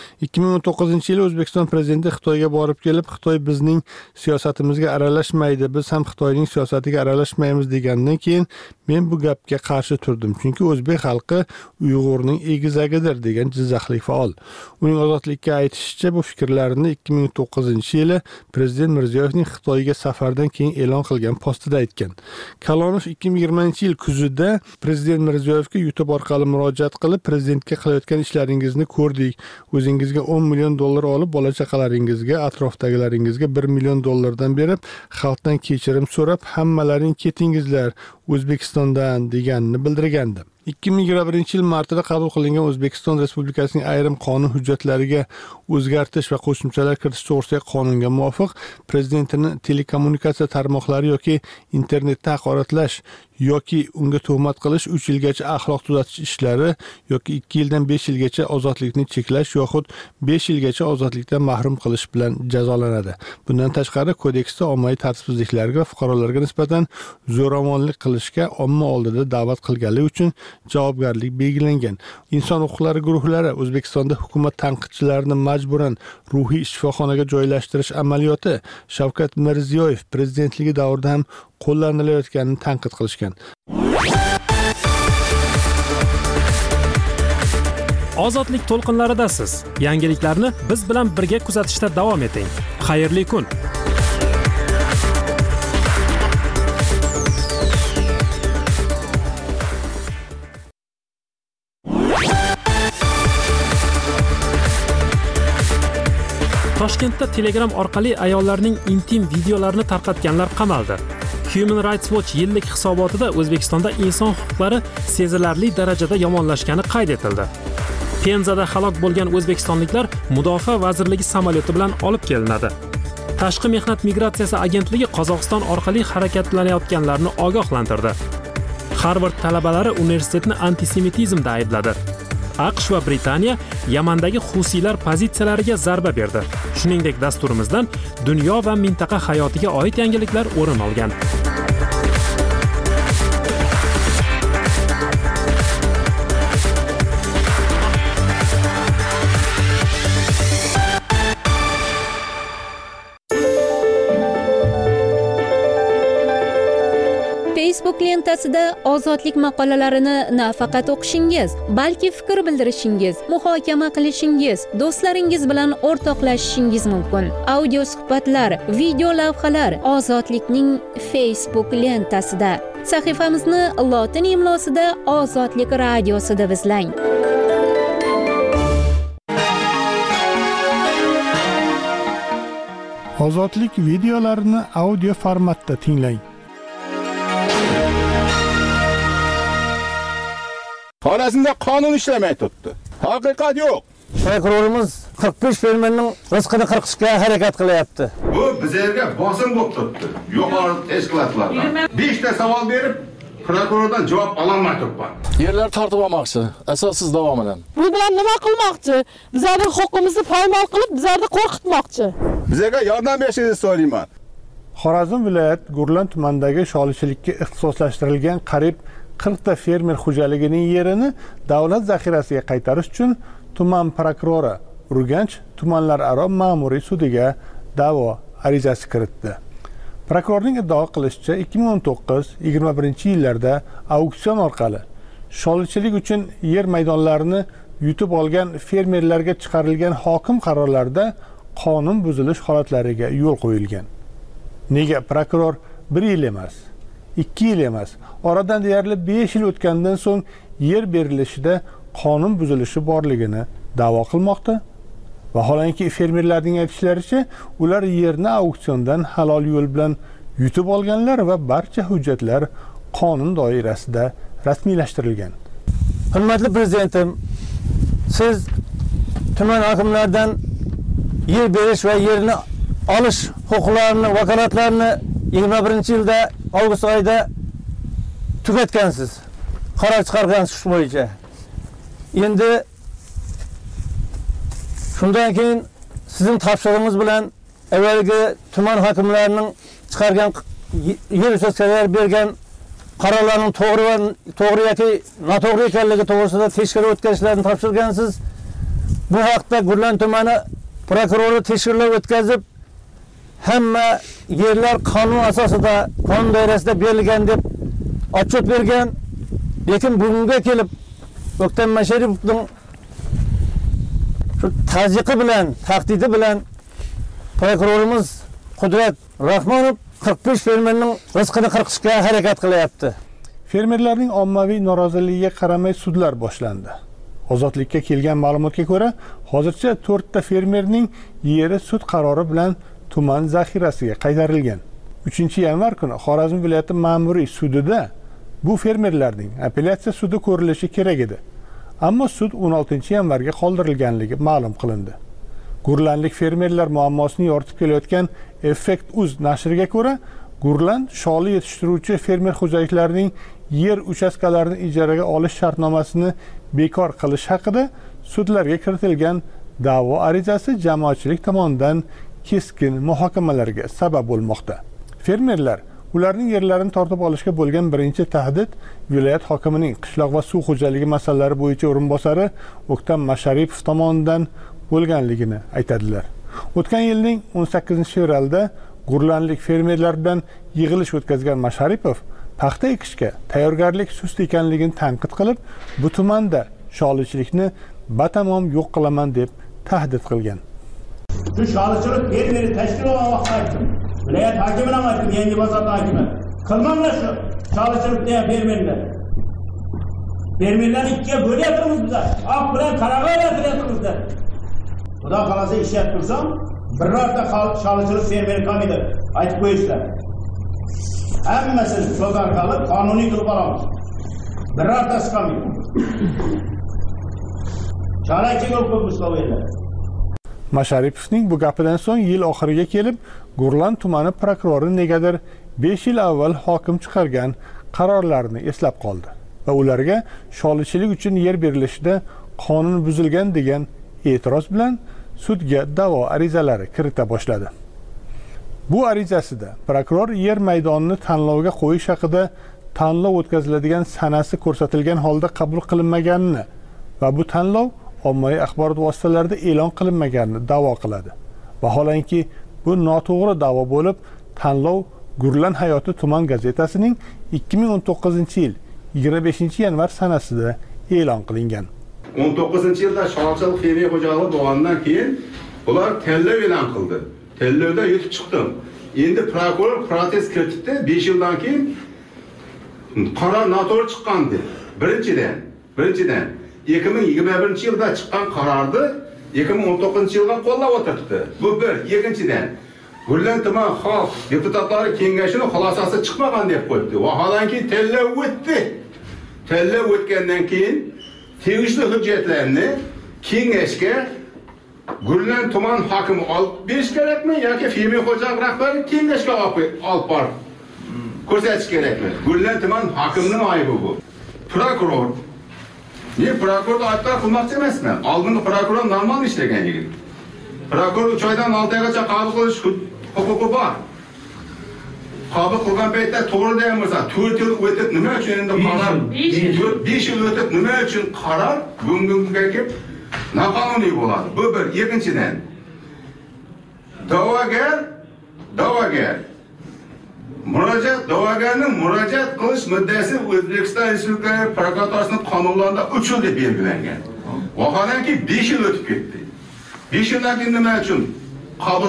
2019-yili O'zbekiston prezidenti Xitoyga borib kelib, Xitoy bizning siyosatimizga aralashmaydi, biz ham Xitoyning siyosatiga aralashmaymiz degandan keyin men bu gapga qarshi turdim, chunki o'zbek xalqi Uyg'urning egizagidir degan jizzaxlik faol. Uning Ozodlikka aytishicha, bu fikrlarini 2009-yili prezident Mirziyoyevning Xitoyga safardan keyin e'lon qilgan postida aytgan. Kalonov 2020-yil kuzida prezident Mirziyoyevga YouTube orqali murojaat qilib, prezidentga qilayotgan ishlaringizni ko'rdik. O'zingizga 10 million dollar olib, bola-chaqalaringizga, atrofdagilaringizga 1 million dollardan berib, xalqdan kechirim so'rab, hammalaring ketingizlar O'zbekistondan deganini bildirgandi. 2021-yil martida qabul qilingan O'zbekiston Respublikasining ayrim qonun hujjatlariga o'zgartirish va qo'shimchalar kiritish to'g'risidagi qonunga muvofiq prezidentini telekommunikatsiya tarmoqlari yoki internetda haqoratlash yoki unga tuhmat qilish 3 yilgacha axloq tuzatish ishlari yoki 2 yildan 5 yilgacha ozodlikni cheklash yoxud 5 yilgacha ozodlikdan mahrum qilish bilan jazolanadi. Bundan tashqari kodeksda ommaviy tartibsizliklarga va fuqarolarga nisbatan zo'ravonlik qilishga omma oldida da'vat qilganlik uchun javobgarlik belgilangan. Inson huquqlari guruhlari O'zbekistonda hukumat tanqidchilarini majburan ruhiy shifoxonaga joylashtirish amaliyoti Shavkat Mirziyoyev prezidentligi davrida ham qo'llanilayotganini tanqid qilishgan. Ozodlik to'lqinlaridasiz. Yangiliklarni biz bilan birga kuzatishda davom eting. Xayrli kun. Toshkentda Telegram orqali ayollarning intim videolarini tarqatganlar qamaldi. Human Rights Watch yillik hisobotida O'zbekistonda inson huquqlari sezilarli darajada yomonlashgani qayd etildi. Penzada halok bo'lgan o'zbekistonliklar Mudofaa vazirligi samolyoti bilan olib kelinadi. Tashqi mehnat migratsiyasi agentligi Qozog'iston orqali harakatlanayotganlarni ogohlantirdi. Harvard talabalari universitetni antisemitizmda aybladi. AQSh va Britaniya Yamandagi Husiylar pozitsiyalariga zarba berdi. Shuningdek, dasturimizdan dunyo va mintaqa hayotiga oid yangiliklar o'rin olgan. Facebook lentasida ozodlik maqolalarini nafaqat o'qishingiz, balki fikr bildirishingiz, muhokama qilishingiz, do'stlaringiz bilan o'rtoqlashishingiz mumkin. Audio suhbatlar, video lavhalar Ozodlikning Facebook lentasida. Sahifamizni lotin imlosida Ozodlik radiosi deb izlang. Ozodlik videolarini audio formatda tinglang. Xorazmda qonun ishlamay turibdi. Haqiqat yo'q. Prokurorimiz 45 fermerning rizqini qirqishga harakat qilyapti. Bu bizlarga bosim bo'lib turibdi. Yuqori tashkilotlardan 5 ta savol berib, prokurordan javob ololmay turibman. Yerlar tortib olmoqchi, asossiz davomidan. Bu bilan nima qilmoqchi? Bizlarning huquqimizni poymol qilib, bizlarni qo'rqitmoqchi. Bizlarga yordam berishingizni so'rayman. Xorazm viloyat Gurlan tumanidagi sholichilikka ixtisoslashtirilgan qariyb 40 ta fermer xo'jaligining yerini davlat zaxirasiga qaytarish uchun tuman prokurori Urganch tumanlararo ma'muriy sudiga da'vo arizasi kiritdi. Prokurorning iddao qilishicha 2019-21 yillarda auksion orqali sholichilik uchun yer maydonlarini yutib olgan fermerlarga chiqarilgan hokim qarorlarida qonun buzilish holatlariga yo'l qo'yilgan. Nega prokuror 1 yil emas, 2 yil emas, oradan deyarli 5 yil o'tgandan so'ng yer berilishida qonun buzilishi borligini da'vo qilmoqda? Vaholanki fermerlarning aytishlaricha, ular yerni auksiondan halol yo'l bilan yutib olganlar va barcha hujjatlar qonun doirasida rasmiylashtirilgan. Hurmatli prezidentim, siz tuman hokimlaridan yer berish va yerni olish huquqlarini, vakolatlarini 21-yilda avgust oyida tugatgansiz. Qaror chiqargansiz shu bo'yicha. Endi shundan keyin sizning topshirig'ingiz bilan avvalgi tuman hokimlarining chiqargan yer uchastkalari bergan qarorlarning to'g'ri yoki noto'g'ri ekanligi to'g'risida tekshiruv o'tkazishlarni topshirgansiz. Bu haqda Gurlan tumani prokurori tekshiruv o'tkazib, hamma yerlar qonun asosida, qonun doirasida berilgan deb otchot bergan. Lekin bugunga kelib O'ktam Masharipovning shu tazyiqi bilan, tahdidi bilan prokurorimiz Qudrat Rahmonov 45 fermerning rizqini qirqishga harakat qilyapti. Fermerlarning ommaviy noroziligiga qaramay sudlar boshlandi. Ozodlikka kelgan ma'lumotga ko'ra, hozircha 4 ta fermerning yeri sud qarori bilan tuman zaxirasiga qaytarilgan. 3-yanvar kuni Xorazm viloyati ma'muriy sudida bu fermerlarning apellyatsiya sudi ko'rilishi kerak edi. Ammo sud 16-yanvarga qoldirilganligi ma'lum qilindi. Gurlanlik fermerlar muammosini yoritib kelayotgan Effect.uz nashriga ko'ra, Gurlan sholi yetishtiruvchi fermer xo'jaliklarining yer uchastkalarini ijaraga olish shartnomasini bekor qilish haqida sudlarga kiritilgan da'vo arizasi jamoatchilik tomonidan keskin muhokamalarga sabab bo'lmoqda. Fermerlar ularning yerlarini tortib olishga bo'lgan birinchi tahdid viloyat hokimining qishloq va suv xo'jaligi masalalari bo'yicha o'rinbosari O'ktam Masharipov tomonidan bo'lganligini aytadilar. O'tgan yilning 18-fevralda Gurlanlik fermerlar bilan yig'ilish o'tkazgan Masharipov paxta ekishga tayyorgarlik sust ekanligini tanqid qilib, bu tumanda sholichilikni batamom yo'q qilaman deb tahdid qilgan. Shu sholichilik fermeri tashkil olgan vaqtda aytdim. Viloyat hokimidan aytdim, yangi bozor hokimi. Qilmanglar shu sholichilikni fermerlar. Fermerlarni ikkiga bo'lyapmiz biz. Oq bilan qaraga aylantiryapmiz. Xudo xolasa ishlab tursam, birorta sholichilik fermeri qolmaydi. Aytib qo'yishlar. Hammasini so'zlar qilib, qonuniy qilib olamiz. Birortasi qolmaydi. Sholichilik bo'lib qo'yinglar. Masharipovning bu gapidan so'ng yil oxiriga kelib, Gurlan tumani prokurori negadir 5 yil avval hokim chiqargan qarorlarni eslab qoldi va ularga sholichilik uchun yer berilishida qonun buzilgan degan e'tiroz bilan sudga da'vo arizalari kirita boshladi. Bu arizasida prokuror yer maydonini tanlovga qo'yish haqida tanlov o'tkaziladigan sanasi ko'rsatilgan holda qabul qilinmaganini va bu tanlov ommaviy axborot vositalarida e'lon qilinmaganini da'vo qiladi. Vaholanki bu noto'g'ri da'vo bo'lib, tanlov Gurlan hayoti tuman gazetasining 2019-yil 25-yanvar sanasida e'lon qilingan. 19-yilda sholichilik fermer xo'jaligi bo'lgandan keyin ular tanlov e'lon qildi. Tanlovda yutib chiqdim. Endi prokuror protest kiritdi. 5 yildan keyin qaror noto'g'ri chiqqan dedi. Birinchidan 2021-yilda chiqqan qarorni 2019-yilga qo'llab o'tiribdi. Bu bir. Ikkinchidan, Gurlan tuman xalq deputatlari kengashining xulosasi chiqmagan deb qo'ydi. Vaholanki tanlov o'tdi. Tanlov o'tgandan keyin tegishli hujjatlarni kengashga Gurlan tuman hokimi olib berish kerakmi yoki fermer xo'jalik rahbari kengashga olib borib ko'rsatish kerakmi? Gurlan tuman hokimining aybi bu. Prokuror men prokurorga aytlar qilmoqchi emasman. Oldingi prokuror normal ishlagan yigit. Prokuror 3 oydan 6 oygacha qabul qilish huquqi bor. Qabul qilgan paytda to'g'ri deyapmiz. 4 yil o'tib nima uchun endi qaror 5 yil o'tib nima uchun qaror bugunga kelib noqonuniy bo'ladi. Bu bir. Ikkinchidan da'vogar da'vogarning murojaat qilish muddati O'zbekiston Respublikasi prokuraturasining qonunlarida 3 yil deb belgilangan. Vaholanki 5 yil o'tib ketdi. 5 yildan keyin nima uchun qabul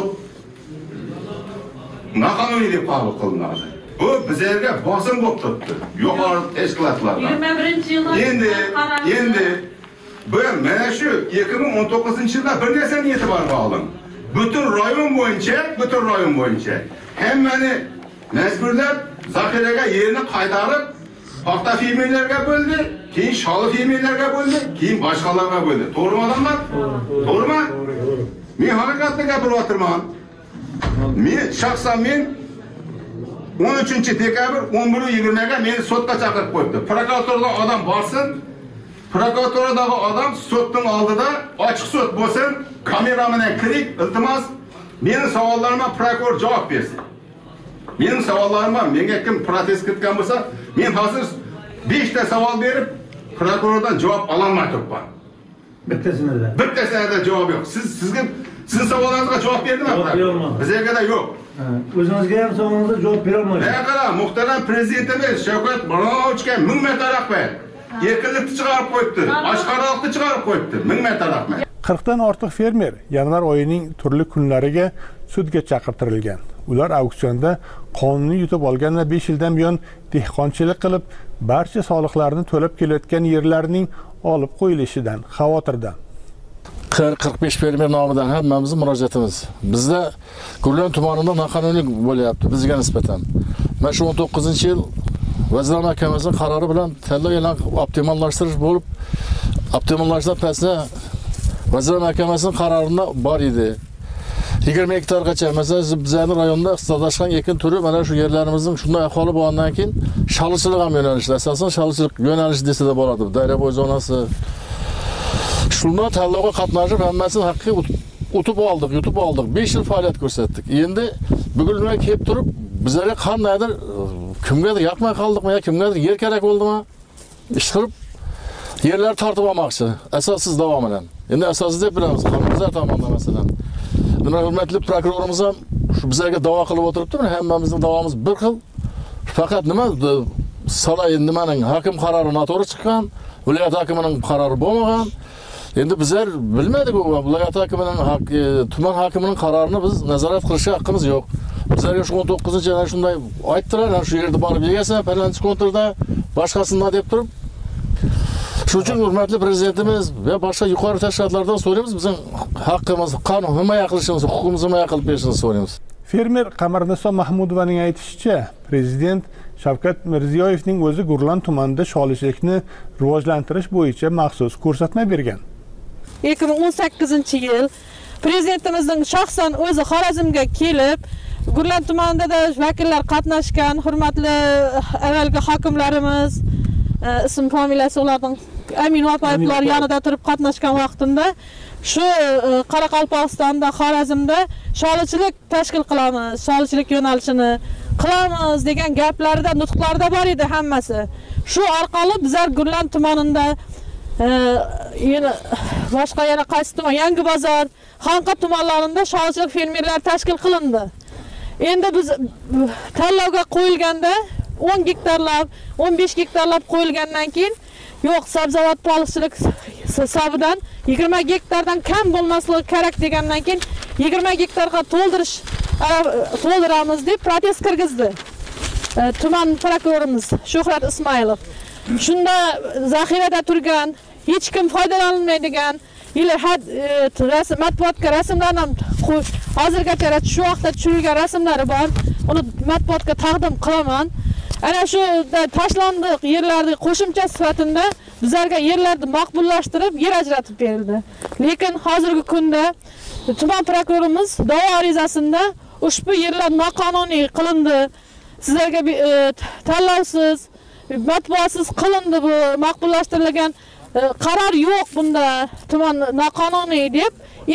noqonuniy deb qabul qilinadi? Bu bizlarga bosim bo'lib turibdi. Yuqori tashkilotlardan. 21-yilda endi bu mana shu 2019-yilda bir narsani e'tiborga oling. Butun rayon bo'yicha hammani majburlab zaxiraga yerni qaytarib, paxta fermerlarga bo'ldi, keyin sholi fermerlarga bo'ldi, keyin boshqalarga bo'ldi. To'g'rimi odamlar? To'g'rimi? Men haqiqatni gapirib o'tirman. Men 13-dekabr 11:20 ga meni sudga chaqirib qo'ydi. Prokurordan odam borsin, prokuraturadagi odam sudning oldida ochiq sud bo'lsin, kamera bilan kirik, iltimos, meni savollarimga prokuror javob bersin. Mening savollarimga menga kim protest kiritgan bo'lsa, men hozir 5 ta savol berib, prokurordan javob ola olmay turibman. Bittasida javob yo'q. Sizning savollaringizga javob berdimmi? Bizga yo'q. O'zingizga ham savolingizga javob bera olmaysiz. Nega qara, muhtaram prezidentimiz Shavkat Miromonovichga 1000 marta rahmat. Erkinlikni chiqarib qo'yibdi, oshqoralikni chiqarib qo'yibdi. 1000 marta rahmat. 40 dan ortiq fermer yanvar oyining turli kunlariga sudga chaqirtirilgan. Ular auksionda qonuniy yutib olgan va 5 yildan buyon dehqonchilik qilib, barcha soliqlarni to'lab kelayotgan yerlarining olib qo'yilishidan xavotirda. 40-45 fermer nomidan hammamizning murojaatimiz. Bizda Gurlan tumanida noqonuniy bo'lyapti bizga nisbatan. Mana shu 19-yil Vazirlar Mahkamasining qarori bilan tanlov e'lon optimallashtirish bo'lib, optimallashtirish pastda Vazirlar Mahkamasining qarorida bor edi. 20 hektargacha, masalan, bizning rayonda iqtisodlashgan ekin turi mana shu yerlarimizning shunday ahvoli bo'lgandan keyin shalchilik ham yo'nalishi, asosan shalchilik yo'nalishi desa-da bo'ladi. Daryobo'y zonasi. Shundan tanlovga qatnashib, hammasini haqiqiy yutib oldik. 5 yil faoliyat ko'rsatdik. Endi bugunga kelib turib, bizlarga qandaydir kimgadir yoqmay qoldikmi yo kimgadir yer kerak bo'ldimi? Ish qilib yerlar tortib olmoqchi, asossiz davomidan. Endi asossiz deb bilamiz, qonunbuzar tomonidan masalan. Buni hurmatli prokurorimiz ham shu bizlarga da'vo qilib o'tiribdi. Hammamizning da'vomiz bir xil. Faqat nima nimaning hokim qarori noto'g'ri chiqqan, viloyat hokimining qarori bo'lmagan. Endi bizlar bilmadik, viloyat hokimining tuman hokimining qarorini biz nazorat qilishga haqqimiz yo'q. Bizlarga shu 19-yana shunday aytdilar, shu yerda borib yegasan, palanchi kontrda boshqasini deb turib. Shuning uchun hurmatli prezidentimiz va boshqa yuqori tashkilotlardan so'raymiz, bizning haqqimiz, qonun himoya qilishimizni, huquqimizni himoya qilib berishimizni so'raymiz. Fermer Qamarniso Mahmudovaning aytishicha, prezident Shavkat Mirziyoyevning o'zi Gurlan tumanida sholichilikni rivojlantirish bo'yicha maxsus ko'rsatma bergan. 2018-yil prezidentimizning shaxsan o'zi Xorazmga kelib, Gurlan tumanida vakillar qatnashgan, hurmatli avvalgi hokimlarimiz, ism familiyasi ularning Amin Vatayevlar yanida turib qatnashgan vaqtimda shu Qoraqalpog'istonda, Xorazmda sholichilik tashkil qilamiz, sholichilik yo'nalishini qilamiz degan gaplarda, nutqlarda bor edi hammasi. Shu orqali bizlar Gurlan tumanida yana boshqa yana qaysi tuman, Yangi bozor, Xonqa tumanlarida sholichilik fermerlar tashkil qilindi. Endi biz tanlovga qo'yilganda 10 gektarlab, 15 gektarlab qo'yilgandan keyin yo'q, sabzavot baliqchilik hisobidan 20 gektardan kam bo'lmasligi kerak degandan keyin 20 gektarga to'ldiramiz deb protest kirgizdi. Tuman prokurorimiz Shuhrat Ismoilov. Shunda zaxirada turgan, hech kim foydalanolmaydigan matbuotga rasmlarni ham hozirgacha shu vaqtda tushirilgan rasmlari bor. Uni matbuotga taqdim qilaman. Ana shu tashlandiq yerlarni qo'shimcha sifatida bizlarga yerlarni maqbullashtirib, yer ajratib berildi. Lekin hozirgi kunda tuman prokurorimiz da'vo arizasida ushbu yerlar noqonuniy qilindi. Sizlarga tanlovsiz, matbuotsiz qilindi bu maqbullashtirilgan qaror yo'q bunda, tuman noqonuniy deb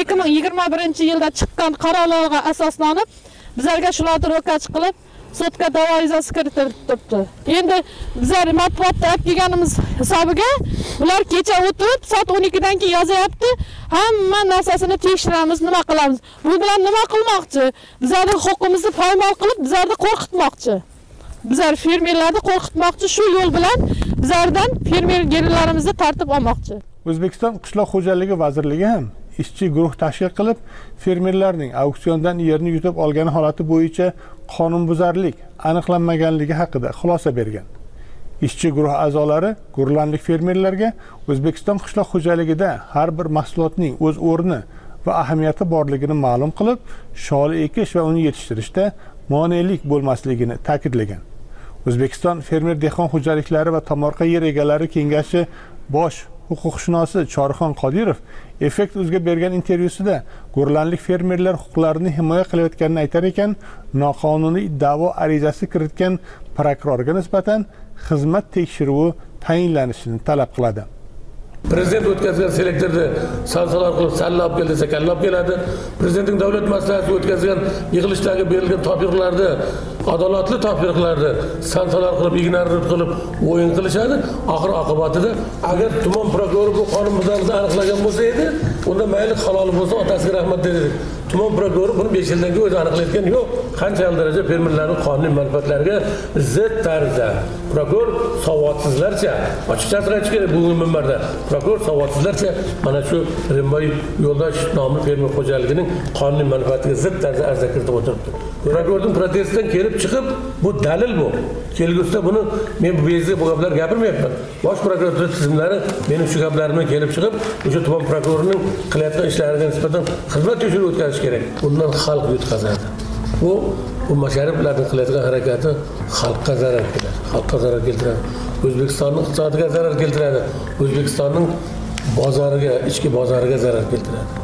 2021-yilda chiqqan qarorlarga asoslanib bizlarga shularni ro'kach qilib sudga da'vo arizasi kiritilibdi. Endi bizlar matbuotda aytganimiz hisobiga ular kecha o'tib soat 12 dan keyin yozyapti. Hamma narsasini tekshiramiz, nima qilamiz? Bu bilan nima qilmoqchi? Bizlarning huquqimizni poymol qilib, bizlarni qo'rqitmoqchi. Bizlar fermerlarni qo'rqitmoqchi, shu yo'l bilan bizlardan fermer yerlarimizni tartib olmoqchi. O'zbekiston Qishloq xo'jaligi vazirligi ham ishchi guruh tashkil qilib, fermerlarning auksiondan yerni yutib olgani holati bo'yicha qonunbuzarlik aniqlanmaganligi haqida xulosa bergan. Ishchi guruh a'zolari gurlanlik fermerlarga O'zbekiston qishloq xo'jaligida har bir mahsulotning o'z o'rni va ahamiyati borligini ma'lum qilib, sholi ekish va uni yetishtirishda monelik bo'lmasligini ta'kidlagan. O'zbekiston fermer dehqon xo'jaliklari va tomorqa yer egalari kengashi bosh huquqshunosi Chorixon Qodirov Effekt o'zga bergan intervyusida gurlanlik fermerlar huquqlarini himoya qilayotganini aytar ekan, noqonuniy da'vo arizasi kiritgan prokurorga nisbatan xizmat tekshiruvi tayinlanishini talab qiladi. Prezident o'tkazgan selektorda sansalar qilib sallab keldi desa kallab keladi. Prezidentning davlat maslahati o'tkazgan yig'ilishdagi berilgan topshiriqlarda, adolatli topshiriqlarda sansalar qilib, ignorant qilib o'yin qilishadi. Oxir oqibatida agar tuman prokurori bu qonunbuzarlikni aniqlagan bo'lsa edi, unda mayli haloli bo'lsa otasiga rahmat dedi. Tuman prokurori buni 5 yildan keyin o'zi aniqlayotgan yo'q. Qanchalik daraja fermerlarning qonuniy manfaatlariga zid tarzda prokuror savodsizlarcha, ochiqchasiga aytish kerak bugungi minbarda. Prokuror savodsizlarcha mana shu Rimboy Yo'ldosh nomli fermer xo'jaligining qonuniy manfaatiga zid tarzda arza kiritib o'tiribdi. Prokurorning protestidan kelib chiqib, bu dalil bu. Kelgusida buni men bu bezda bu gaplar gapirmayapman. Bosh prokuratura tizimlari mening shu gaplarimdan kelib chiqib, o'sha tuman prokurorining qilayotgan ishlariga nisbatan xizmat tekshiruvi o'tkazish kerak. Bundan xalq yutqazadi. Bu mashariflarning qilayotgan harakati xalqqa zarar keladi. Xalqqa zarar keltiradi. O'zbekistonning iqtisodiga zarar keltiradi. O'zbekistonning bozoriga, ichki bozoriga zarar keltiradi.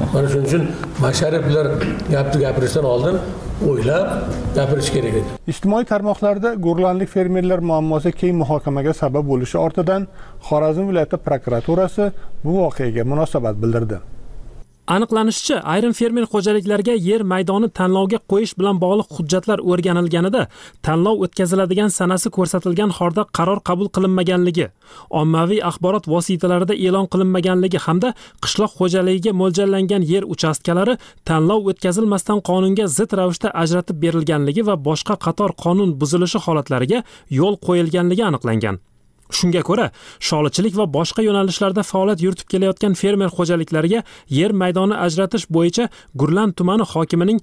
Mana shuning uchun Mashariplar gapni gapirishdan oldin o'ylab gapirish kerak edi. Ijtimoiy tarmoqlarda gurlanlik fermerlar muammosi keng muhokamaga sabab bo'lishi ortidan Xorazm viloyati prokuraturasi bu voqeaga munosabat bildirdi. Aniqlanishicha, ayrim fermer xo'jaliklariga yer maydoni tanlovga qo'yish bilan bog'liq hujjatlar o'rganilganida tanlov o'tkaziladigan sanasi ko'rsatilgan holda qaror qabul qilinmaganligi, ommaviy axborot vositalarida e'lon qilinmaganligi hamda qishloq xo'jaligiga mo'ljallangan yer uchastkalari tanlov o'tkazilmasdan qonunga zid ravishda ajratib berilganligi va boshqa qator qonun buzilishi holatlariga yo'l qo'yilganligi aniqlangan. Shunga ko'ra, sholichilik va boshqa yo'nalishlarda faoliyat yuritib kelayotgan fermer xo'jaliklariga yer maydoni ajratish bo'yicha Gurlan tumani hokimining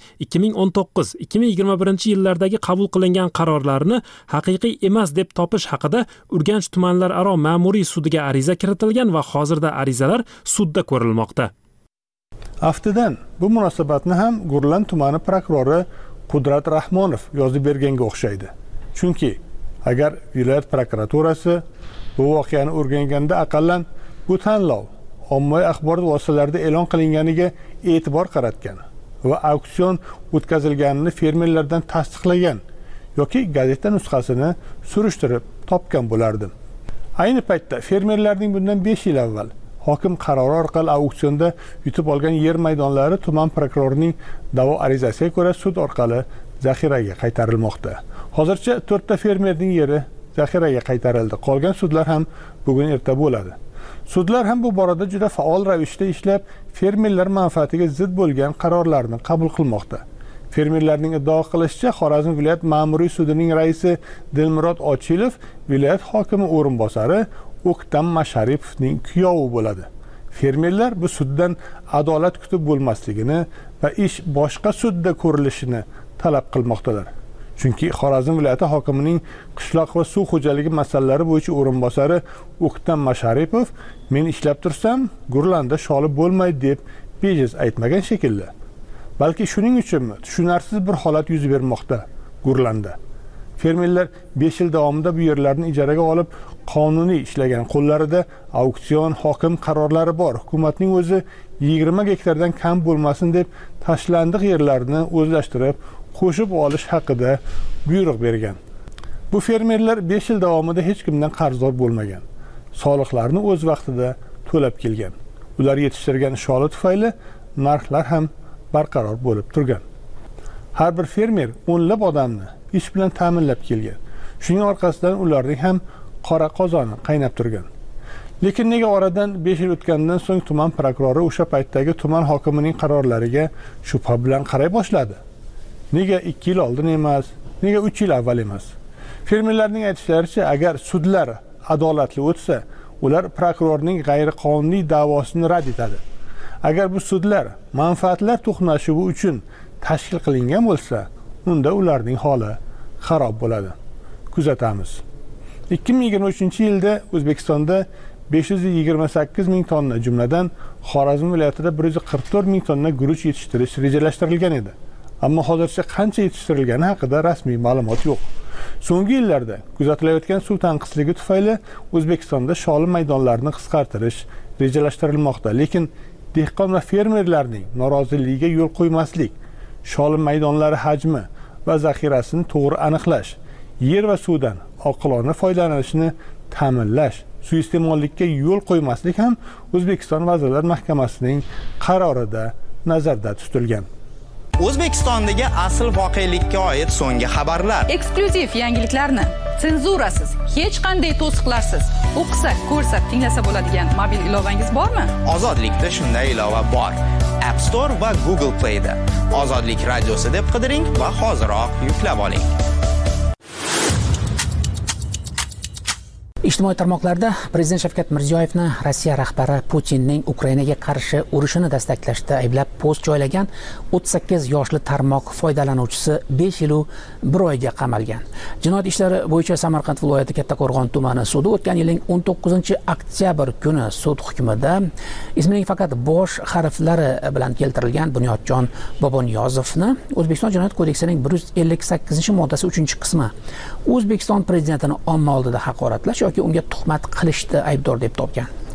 2019-2021 yillardagi qabul qilingan qarorlarini haqiqiy emas deb topish haqida Urganch tumanlararo ma'muriy sudiga ariza kiritilgan va hozirda arizalar sudda ko'rilmoqda. Aftidan bu munosabatni ham Gurlan tumani prokurori Qudrat Rahmonov yozib berganga o'xshaydi. Chunki agar viloyat prokuraturasi bu voqeani o'rganganda aqallan bu tanlov ommaviy axborot vositalarida e'lon qilinganiga e'tibor qaratgan va auksion o'tkazilganini fermerlardan tasdiqlagan yoki gazeta nusxasini surishtirib topgan bo'lardim. Ayni paytda fermerlarning bundan 5 yil avval hokim qarori orqali auksionda yutib olgan yer maydonlari tuman prokurorining da'vo arizasiga ko'ra sud orqali zaxiraga qaytarilmoqda. Hozircha 4 ta fermerning yeri zaxiraga qaytarildi. Qolgan sudlar ham bugun erta bo'ladi. Sudlar ham bu borada juda faol ravishda ishlab, fermerlar manfaatiga zid bo'lgan qarorlarni qabul qilmoqda. Fermerlarning iddao qilishicha, Xorazm viloyat ma'muriy sudining raisi Dilmurod Ochilov viloyat hokimi o'rinbosari O'ktam Masharipovning kuyovi bo'ladi. Fermerlar bu suddan adolat kutib bo'lmasligini va ish boshqa sudda ko'rilishini talab qilmoqdalar. Chunki Xorazm viloyati hokimining qishloq va suv xo'jaligi masalalari bo'yicha o'rinbosari O'ktam Masharipov men ishlab tursam, Gurlanda sholi bo'lmaydi deb bejiz aytmagan shekilli. Balki shuning uchunmi tushunarsiz bir holat yuz bermoqda Gurlanda. Fermerlar 5 yil davomida bu yerlarni ijaraga olib, qonuniy ishlagan, qo'llarida auksion, hokim qarorlari bor. Hukumatning o'zi 20 gektardan kam bo'lmasin deb tashlandiq yerlarni o'zlashtirib qo'shib olish haqida buyruq bergan. Bu fermerlar 5 yil davomida hech kimdan qarzdor bo'lmagan. Soliqlarni o'z vaqtida to'lab kelgan. Ular yetishtirgan sholi tufayli narxlar ham barqaror bo'lib turgan. Har bir fermer o'nlab odamni ish bilan ta'minlab kelgan. Shuning orqasidan ularning ham qora qozoni qaynab turgan. Lekin nega oradan 5 yil o'tgandan so'ng tuman prokurori o'sha paytdagi tuman hokimining qarorlariga shubha bilan qaray boshladi? Nega 2 yil oldin emas, nega 3 yil avval emas? Fermerlarning aytishlaricha, agar sudlar adolatli o'tsa, ular prokurorning g'ayriqonuniy da'vosini rad etadi. Agar bu sudlar manfaatlar to'qnashuvi uchun tashkil qilingan bo'lsa, unda ularning holi xarob bo'ladi. Kuzatamiz. 2023-yilda O'zbekistonda 528 ming tonna, jumladan Xorazm viloyatida 144 ming tonna guruch yetishtirish rejalashtirilgan edi. Ammo hozircha qancha yetishtirilgani haqida rasmiy ma'lumot yo'q. So'nggi yillarda kuzatilayotgan suv tanqisligi tufayli O'zbekistonda sholi maydonlarini qisqartirish rejalashtirilmoqda, lekin dehqon va fermerlarning noroziligiga yo'l qo'ymaslik, sholi maydonlari hajmi va zaxirasini to'g'ri aniqlash, yer va suvdan oqilona foydalanishni ta'minlash, suiiste'mollikka yo'l qo'ymaslik ham O'zbekiston Vazirlar Mahkamasining qarorida nazarda tutilgan. O'zbekistondagi asl voqelikka oid so'nggi xabarlar. Eksklyuziv yangiliklarni senzurasiz, hech qanday to'siqlarsiz o'qisa, ko'rsa, tinglasa bo'ladigan mobil ilovangiz bormi? Ozodlikda shunday ilova bor. App Store va Google Play da. Ozodlik radiosi deb qidiring va hoziroq yuklab oling. Ijtimoiy tarmoqlarda Prezident Shavkat Mirziyoyevni Rossiya rahbari Putinning Ukrainaga qarshi urushini destaklashda ayblab post joylagan 38 yoshli tarmoq foydalanuvchisi 5 yil 1 oyga qamalgan. Jinoyat ishlari bo'yicha Samarqand viloyati Kattaqo'rg'on tumani sudi o'tgan yilning 19-oktyabr kuni sud hukmida ismining faqat bosh harflari bilan keltirilgan Bunyodjon Boboniyozovni O'zbekiston Jinoyat kodeksining 158-moddasi 3-qismi O'zbekiston prezidentini omma oldida haqoratlash yoki unga tuhmat qilishda aybdor deb topgan.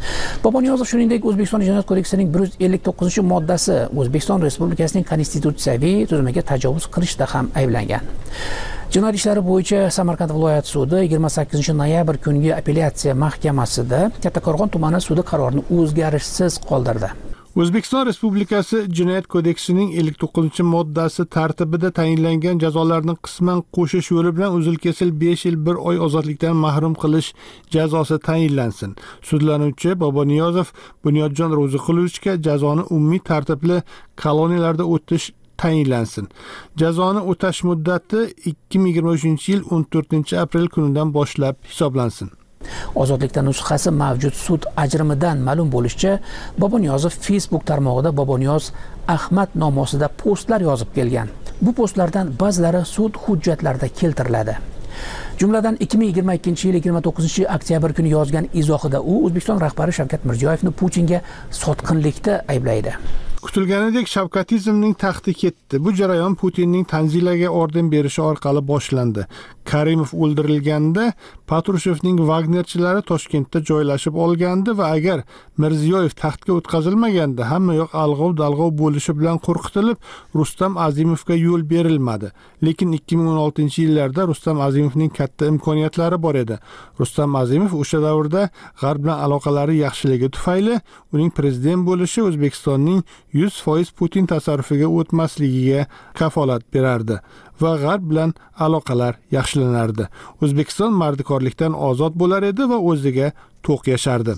Boboniyozov shuningdek O'zbekiston Jinoyat kodeksining 159-moddasi O'zbekiston Respublikasining konstitutsiyaviy tuzumiga tajovuz qilishda ham ayblangan. Jinoyat ishlari bo'yicha Samarqand viloyat sudi 28 noyabr kungi apellyatsiya mahkamasida Kattaqo'rg'on tumani sudi qarorini o'zgarishsiz qoldirdi. O'zbekiston Respublikasi Jinoyat kodeksining 59-moddasi tartibida tayinlangan jazolarni qisman qo'shish yo'li bilan uzil-kesil 5 yil 1 oy ozodlikdan mahrum qilish jazosi tayinlansin. Sudlanuvchi Boboniyozov Bunyodjon Ro'ziqulovichga jazoni umumiy tartibli koloniyalarda o'tish tayinlansin. Jazoni o'tash muddati 2023-yil 14-aprel kunidan boshlab hisoblansin. Ozodlikda nusxasi mavjud sud ajrimidan ma'lum bo'lishicha, Boboniyozov Facebook tarmog'ida Boboniyoz Ahmad nomosida postlar yozib kelgan. Bu postlardan ba'zilari sud hujjatlarida keltiriladi. Jumladan 2022-yil 29-oktyabr kuni yozgan izohida u O'zbekiston rahbari Shavkat Mirziyoyevni Putinga sotqinlikda ayblaydi. Kutilganidek shavkatizmning taxti ketdi. Bu jarayon Putinning Tanzilaga orden berishi orqali boshlandi. Karimov o'ldirilganda Patrushevning Wagnerchilari Toshkentda joylashib olgandi va agar Mirziyoyev taxtga o'tkazilmaganda hamma yoq alg'ov-dalg'ov bo'lishi bilan qo'rqitilib, Rustam Azimovga yo'l berilmadi. Lekin 2016-yillarda Rustam Azimovning katta imkoniyatlari bor edi. Rustam Azimov o'sha davrda G'arb bilan aloqalari yaxshiligi tufayli uning prezident bo'lishi O'zbekistonning 100% Putin tasarrufiga o'tmasligiga kafolat berardi va G'arb bilan aloqalar yaxshilanardi. O'zbekiston mardikorlikdan ozod bo'lar edi va o'ziga to'q yashardi.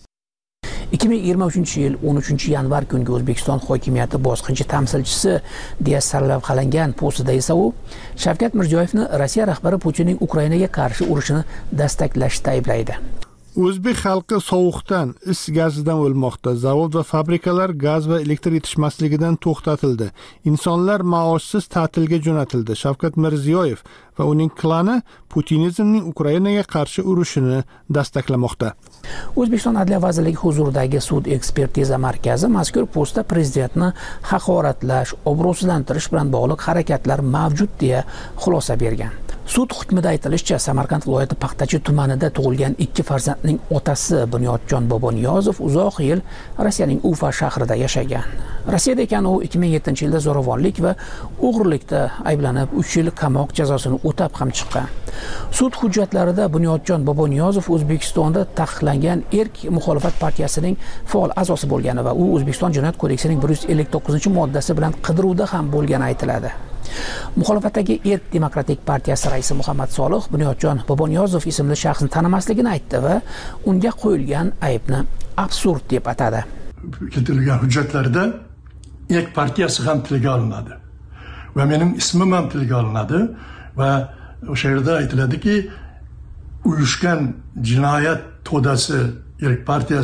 2023-yil 13-yanvar kungi O'zbekiston hokimiyati bosqinchi tamsilchisi deya sarlavhalangan postida esa u Shavkat Mirziyoyevni Rossiya rahbari Putinning Ukrainaga qarshi urushini destaklashda ayblaydi. O'zbek xalqi sovuqdan, is gazidan o'lmoqda. Zavod va fabrikalar gaz va elektr yetishmasligidan to'xtatildi. Insonlar maoshsiz ta'tilga jo'natildi. Shavkat Mirziyoyev va uning klani putinizmning Ukrainaga qarshi urushini dastaklamoqda. O'zbekiston Adliya vazirligi huzuridagi sud ekspertiza markazi mazkur postda prezidentni haqoratlash, obro'sizlantirish bilan bog'liq harakatlar mavjud deya xulosa bergan. Sud hukmida aytilishicha, Samarqand viloyati Paxtachi tumanida tug'ilgan 2 farzandning otasi Bunyodjon Boboniyozov uzoq yil Rossiyaning Ufa shahrida yashagan. Rossiyada ekan u 2007-yilda zo'ravonlik va o'g'rilikda ayblanib 3 yil qamoq jazosini o'tab ham chiqqan. Sud hujjatlarida Bunyodjon Boboniyozov O'zbekistonda taqiqlangan Erk muxolifat partiyasining faol a'zosi bo'lgani va u O'zbekiston Jinoyat kodeksining 159-moddasi bilan qidiruvda ham bo'lgani aytiladi. Muxolifatdagi Erk Demokratik partiyasi raisi Muhammad Solih Bunyodjon Boboniyozov ismli shaxsni tanimasligini aytdi va unga qo'yilgan aybni absurd deb atadi. Keltirilgan hujjatlarda Erk partiyasi ham tilga olinadi va mening ismim ham tilga olinadi va o'sha yerda aytiladiki, uyushgan jinoyat to'dasi Erk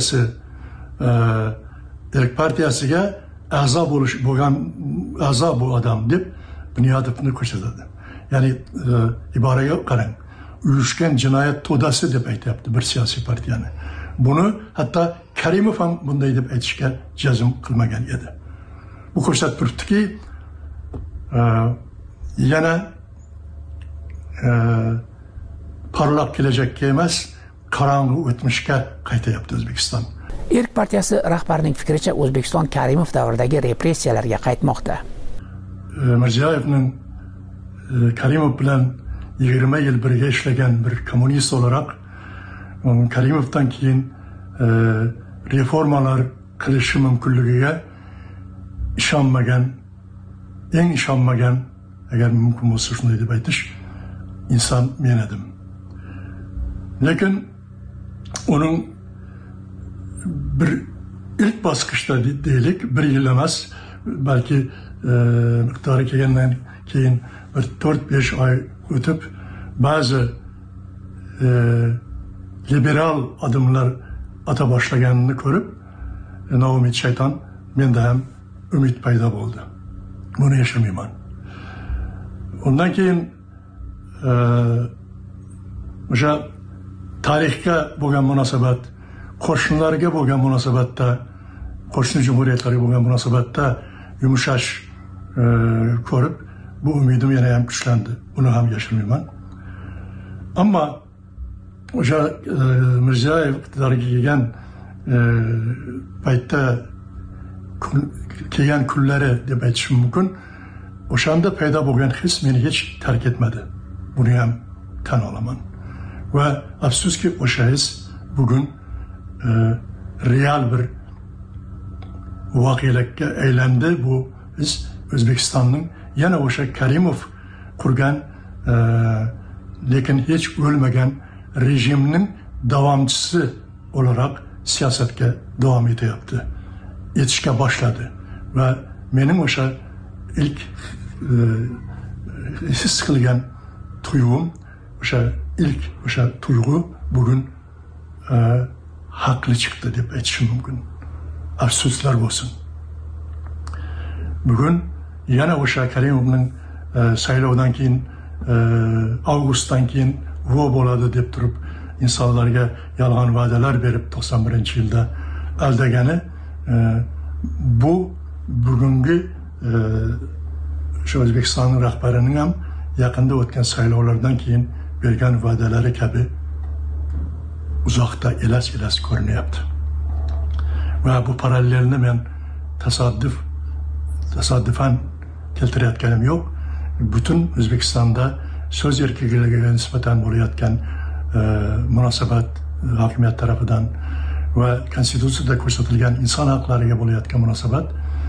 partiyasiga a'zo bu odam deb Bunyodovni ko'rsatadi. Ya'ni iboraga qarang. Uyushgan jinoyat to'dasi deb aytyapti bir siyosiy partiyani. Buni hatto Karimov ham bunday deb aytishga jazm qilmagan edi. Bu ko'rsatib turibdiki, yana parlaq kelajakka emas, qorong'u o'tmishga qaytyapti O'zbekiston. Erk partiyasi rahbarining fikricha O'zbekiston Karimov davridagi repressiyalarga qaytmoqda. Mirziyoyevning Karimov bilan 20 yil birga ishlagan bir kommunist olarak Karimovdan keyin reformalar qilishi mumkinligiga ishonmagan, agar mumkin bo'lsa shunday deb aytish inson men edim. Lekin uning bir ilk bosqichda deylik, bir yil emas, balki miqdori kelgandan keyin bir 4-5 oy o'tib ba'zi liberal adımlar ata boshlaganini ko'rib, noumid shayton menda ham umid paydo bo'ldi. Buni yashirmayman. Undan keyin o'sha tarixga bo'lgan munosabat, qo'shnilarga bo'lgan munosabatda, qo'shni jumhuriyatlarga bo'lgan munosabatda yumshash ko'rib, bu umidim yana ham kuchlandi. Buni ham yashirmayman. Ammo o'sha Mirziyoyev iqtidorga kelgan paytda kelgan kunlari deb aytishim mumkin. O'shanda paydo bo'lgan his meni hech tark etmadi. Buni ham tan olaman. Va afsuski o'sha his bugun real bir voqelikka aylandi. Bu biz O'zbekistonning yana o'sha Karimov qurgan lekin hech o'lmagan rejimning davomchisi olarak siyosatga davom etyapti. Etishga boshladi va mening o'sha ilk his qilgan tuyg'um, o'sha tuyg'u bugun haqli chiqdi deb aytishim mumkin. Afsuslar bo'lsin. Bugun yana o'sha Karimovning saylovdan keyin avgustdan keyin vo bo'ladi deb turib insonlarga yolg'on va'dalar berib 91-yilda aldagani bu bugungi shu O'zbekistonning rahbarining ham yaqinda o'tgan saylovlardan keyin bergan va'dalari kabi uzoqda elas ko'rinyapti. Va bu parallelni men tasodifan keltirayotganim yo'q. Butun O'zbekistonda so'z erkinligiga nisbatan bo'layotgan munosabat hokimiyat tarafidan va konstitutsiyada ko'rsatilgan inson haqlariga bo'layotgan munosabat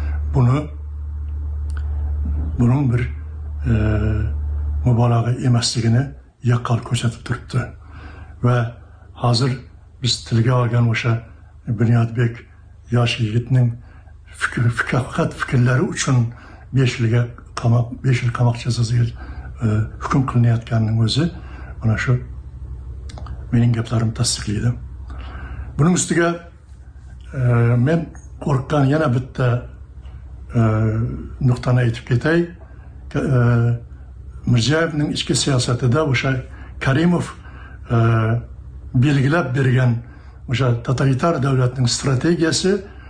buning bir mubolag'a emasligini yaqqol ko'rsatib turibdi. Va hozir biz tilga olgan o'sha Bunyodbek yosh yigitning faqat fikrlari uchun 5 yil qamoq jazosiga hukm qilinayotganining o'zi mana shu mening gaplarim tasdiqlaydi. Buning ustiga men qo'rqqan yana bitta nuqtani aytib ketay. Mirziyoyevning ichki siyosatida o'sha Karimov belgilab bergan o'sha totalitar davlatning strategiyasi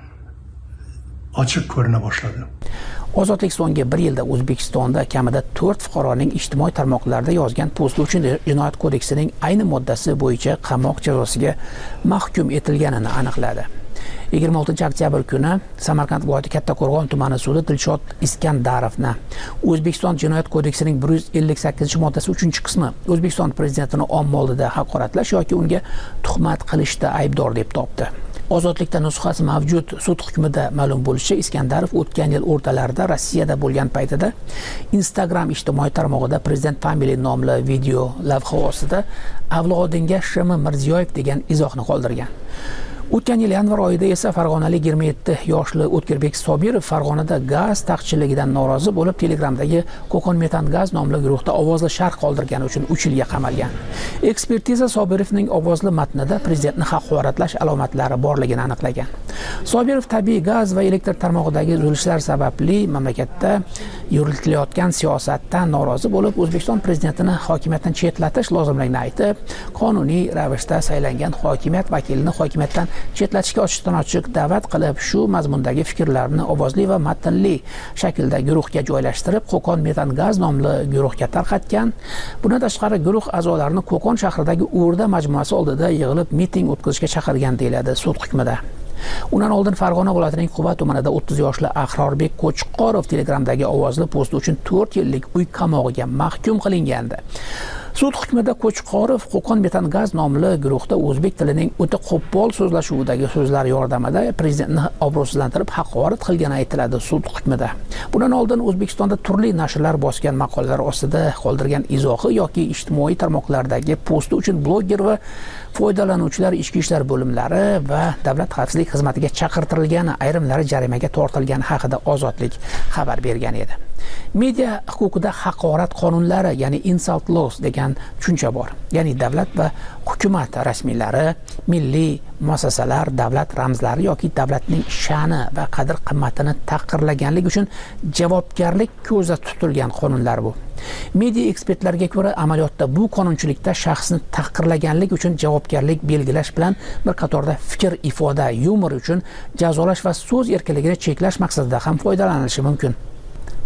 ochiq ko'rina boshladi. Ozodlik so'nggi 1 yilda O'zbekistonda kamida 4 fuqaroning ijtimoiy tarmoqlarda yozgan posti uchun Jinoyat kodeksining ayni moddasi bo'yicha qamoq jazosiga mahkum etilganini aniqladi. 26 oktyabr kuni Samarqand viloyati Kattaqo'rg'on tumani sudi Dilshod Iskandarovni O'zbekiston Jinoyat kodeksining 158-moddasi 3-qismi O'zbekiston prezidentini omma oldida haqoratlash yoki unga tuhmat qilishda aybdor deb topdi. Ozodlikda nusxasi mavjud sud hukmida ma'lum bo'lishicha, Iskandarov o'tgan yil o'rtalarida Rossiyada bo'lgan paytida Instagram ijtimoiy tarmog'ida prezident familiya nomli video lavha ostida avlodinga Sh.M. Mirziyoyev degan izohni qoldirgan. O'tgan yil yanvar oyida esa farg'onalik 27 yoshli O'tkirbek Sobirov Farg'onada gaz taqchilligidan norozi bo'lib Telegramdagi Kokon metan gaz nomli guruhda ovozli sharh qoldirgani uchun 3 yilga qamalgan. Ekspertiza Sobirovning ovozli matnida prezidentni haqoratlash alomatlari borligini aniqlagan. Sobirov tabiiy gaz va elektr tarmog'idagi uzilishlar sababli mamlakatda yuritilayotgan siyosatdan norozi bo'lib, O'zbekiston prezidentini hokimiyatdan chetlatish lozimligini aytib, qonuniy ravishda saylangan hokimiyat vakilini hokimiyatdan chetlatishga ochiqdan ochiq da'vat qilib, shu mazmundagi fikrlarni ovozli va matnli shaklda guruhga joylashtirib, Qo'qon metan gaz nomli guruhga tarqatgan. Bundan tashqari guruh a'zolarini Qo'qon shahridagi O'rda majmuasi oldida yig'ilib miting o'tkazishga chaqirgan deyiladi sud hukmida. Undan oldin Farg'ona viloyatining Quva tumanida 30 yoshli Ahrorbek Qo'chqorov Telegramdagi ovozli posti uchun 4 yillik uy qamog'iga mahkum qilingandi. Sud hukmida Qo'chqorov Qo'qon metan gaz nomli guruhda o'zbek tilining o'ta qo'pol so'zlashuvidagi so'zlar yordamida prezidentni obro'sizlantirib haqorat qilgani aytiladi sud hukmida. Bundan oldin O'zbekistonda turli nashrlar bosgan maqolalar ostida qoldirgan izohi yoki ijtimoiy tarmoqlardagi posti uchun bloger va foydalanuvchilar ichki ishlar bo'limlari va davlat xavfsizlik xizmatiga chaqirtirilgani, ayrimlari jarimaga tortilgani haqida Ozodlik xabar bergan edi. Media huquqida haqorat qonunlari, ya'ni insult laws degan tushuncha bor. Ya'ni davlat va hukumat rasmiylari, milliy muassasalar, davlat ramzlari yoki davlatning sha'ni va qadr-qimmatini tahqirlaganlik uchun javobgarlik ko'zda tutilgan qonunlar bu. Media ekspertlarga ko'ra, amaliyotda bu qonunchilikda shaxsni tahqirlaganlik uchun javobgarlik belgilash bilan bir qatorda fikr ifoda, yumor uchun jazolash va so'z erkinligini cheklash maqsadida ham foydalanilishi mumkin.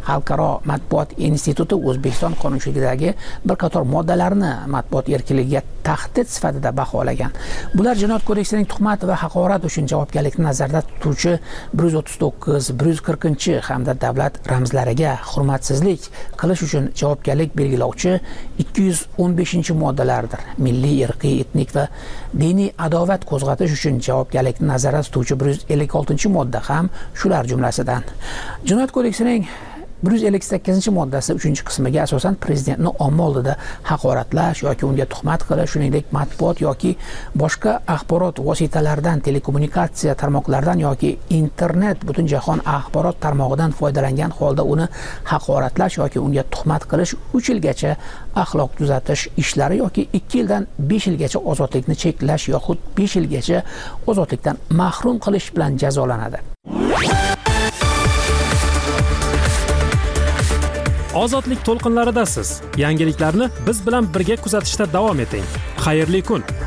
xalqaro matbuot instituti O'zbekiston qonunchiligidagi bir qator moddalarni matbuot erkinligiga tahdid sifatida baholagan. Bular Jinoyat kodeksining tuhmat va haqorat uchun javobgarlikni nazarda tutuvchi 139, 140 hamda davlat ramzlariga hurmatsizlik qilish uchun javobgarlik belgilovchi 215-moddalardir. Milliy, irqiy, etnik va diniy adovat qo'zg'atish uchun javobgarlikni nazarda tutuvchi 156-modda ham shular jumlasidan. Jinoyat kodeksining 158-moddasi 3-qismiga asosan prezidentni omma oldida haqoratlash yoki unga tuhmat qilish, shuningdek matbuot yoki boshqa axborot vositalaridan, telekommunikatsiya tarmoqlaridan yoki internet butun jahon axborot tarmog'idan foydalangan holda uni haqoratlash yoki unga tuhmat qilish 3 yilgacha axloq tuzatish ishlari yoki 2 yildan 5 yilgacha ozodlikni cheklash yoxud 5 yilgacha ozodlikdan mahrum qilish bilan jazolanadi. Ozodlik to'lqinlaridasiz. Yangiliklarni biz bilan birga kuzatishda davom eting. Xayrli kun.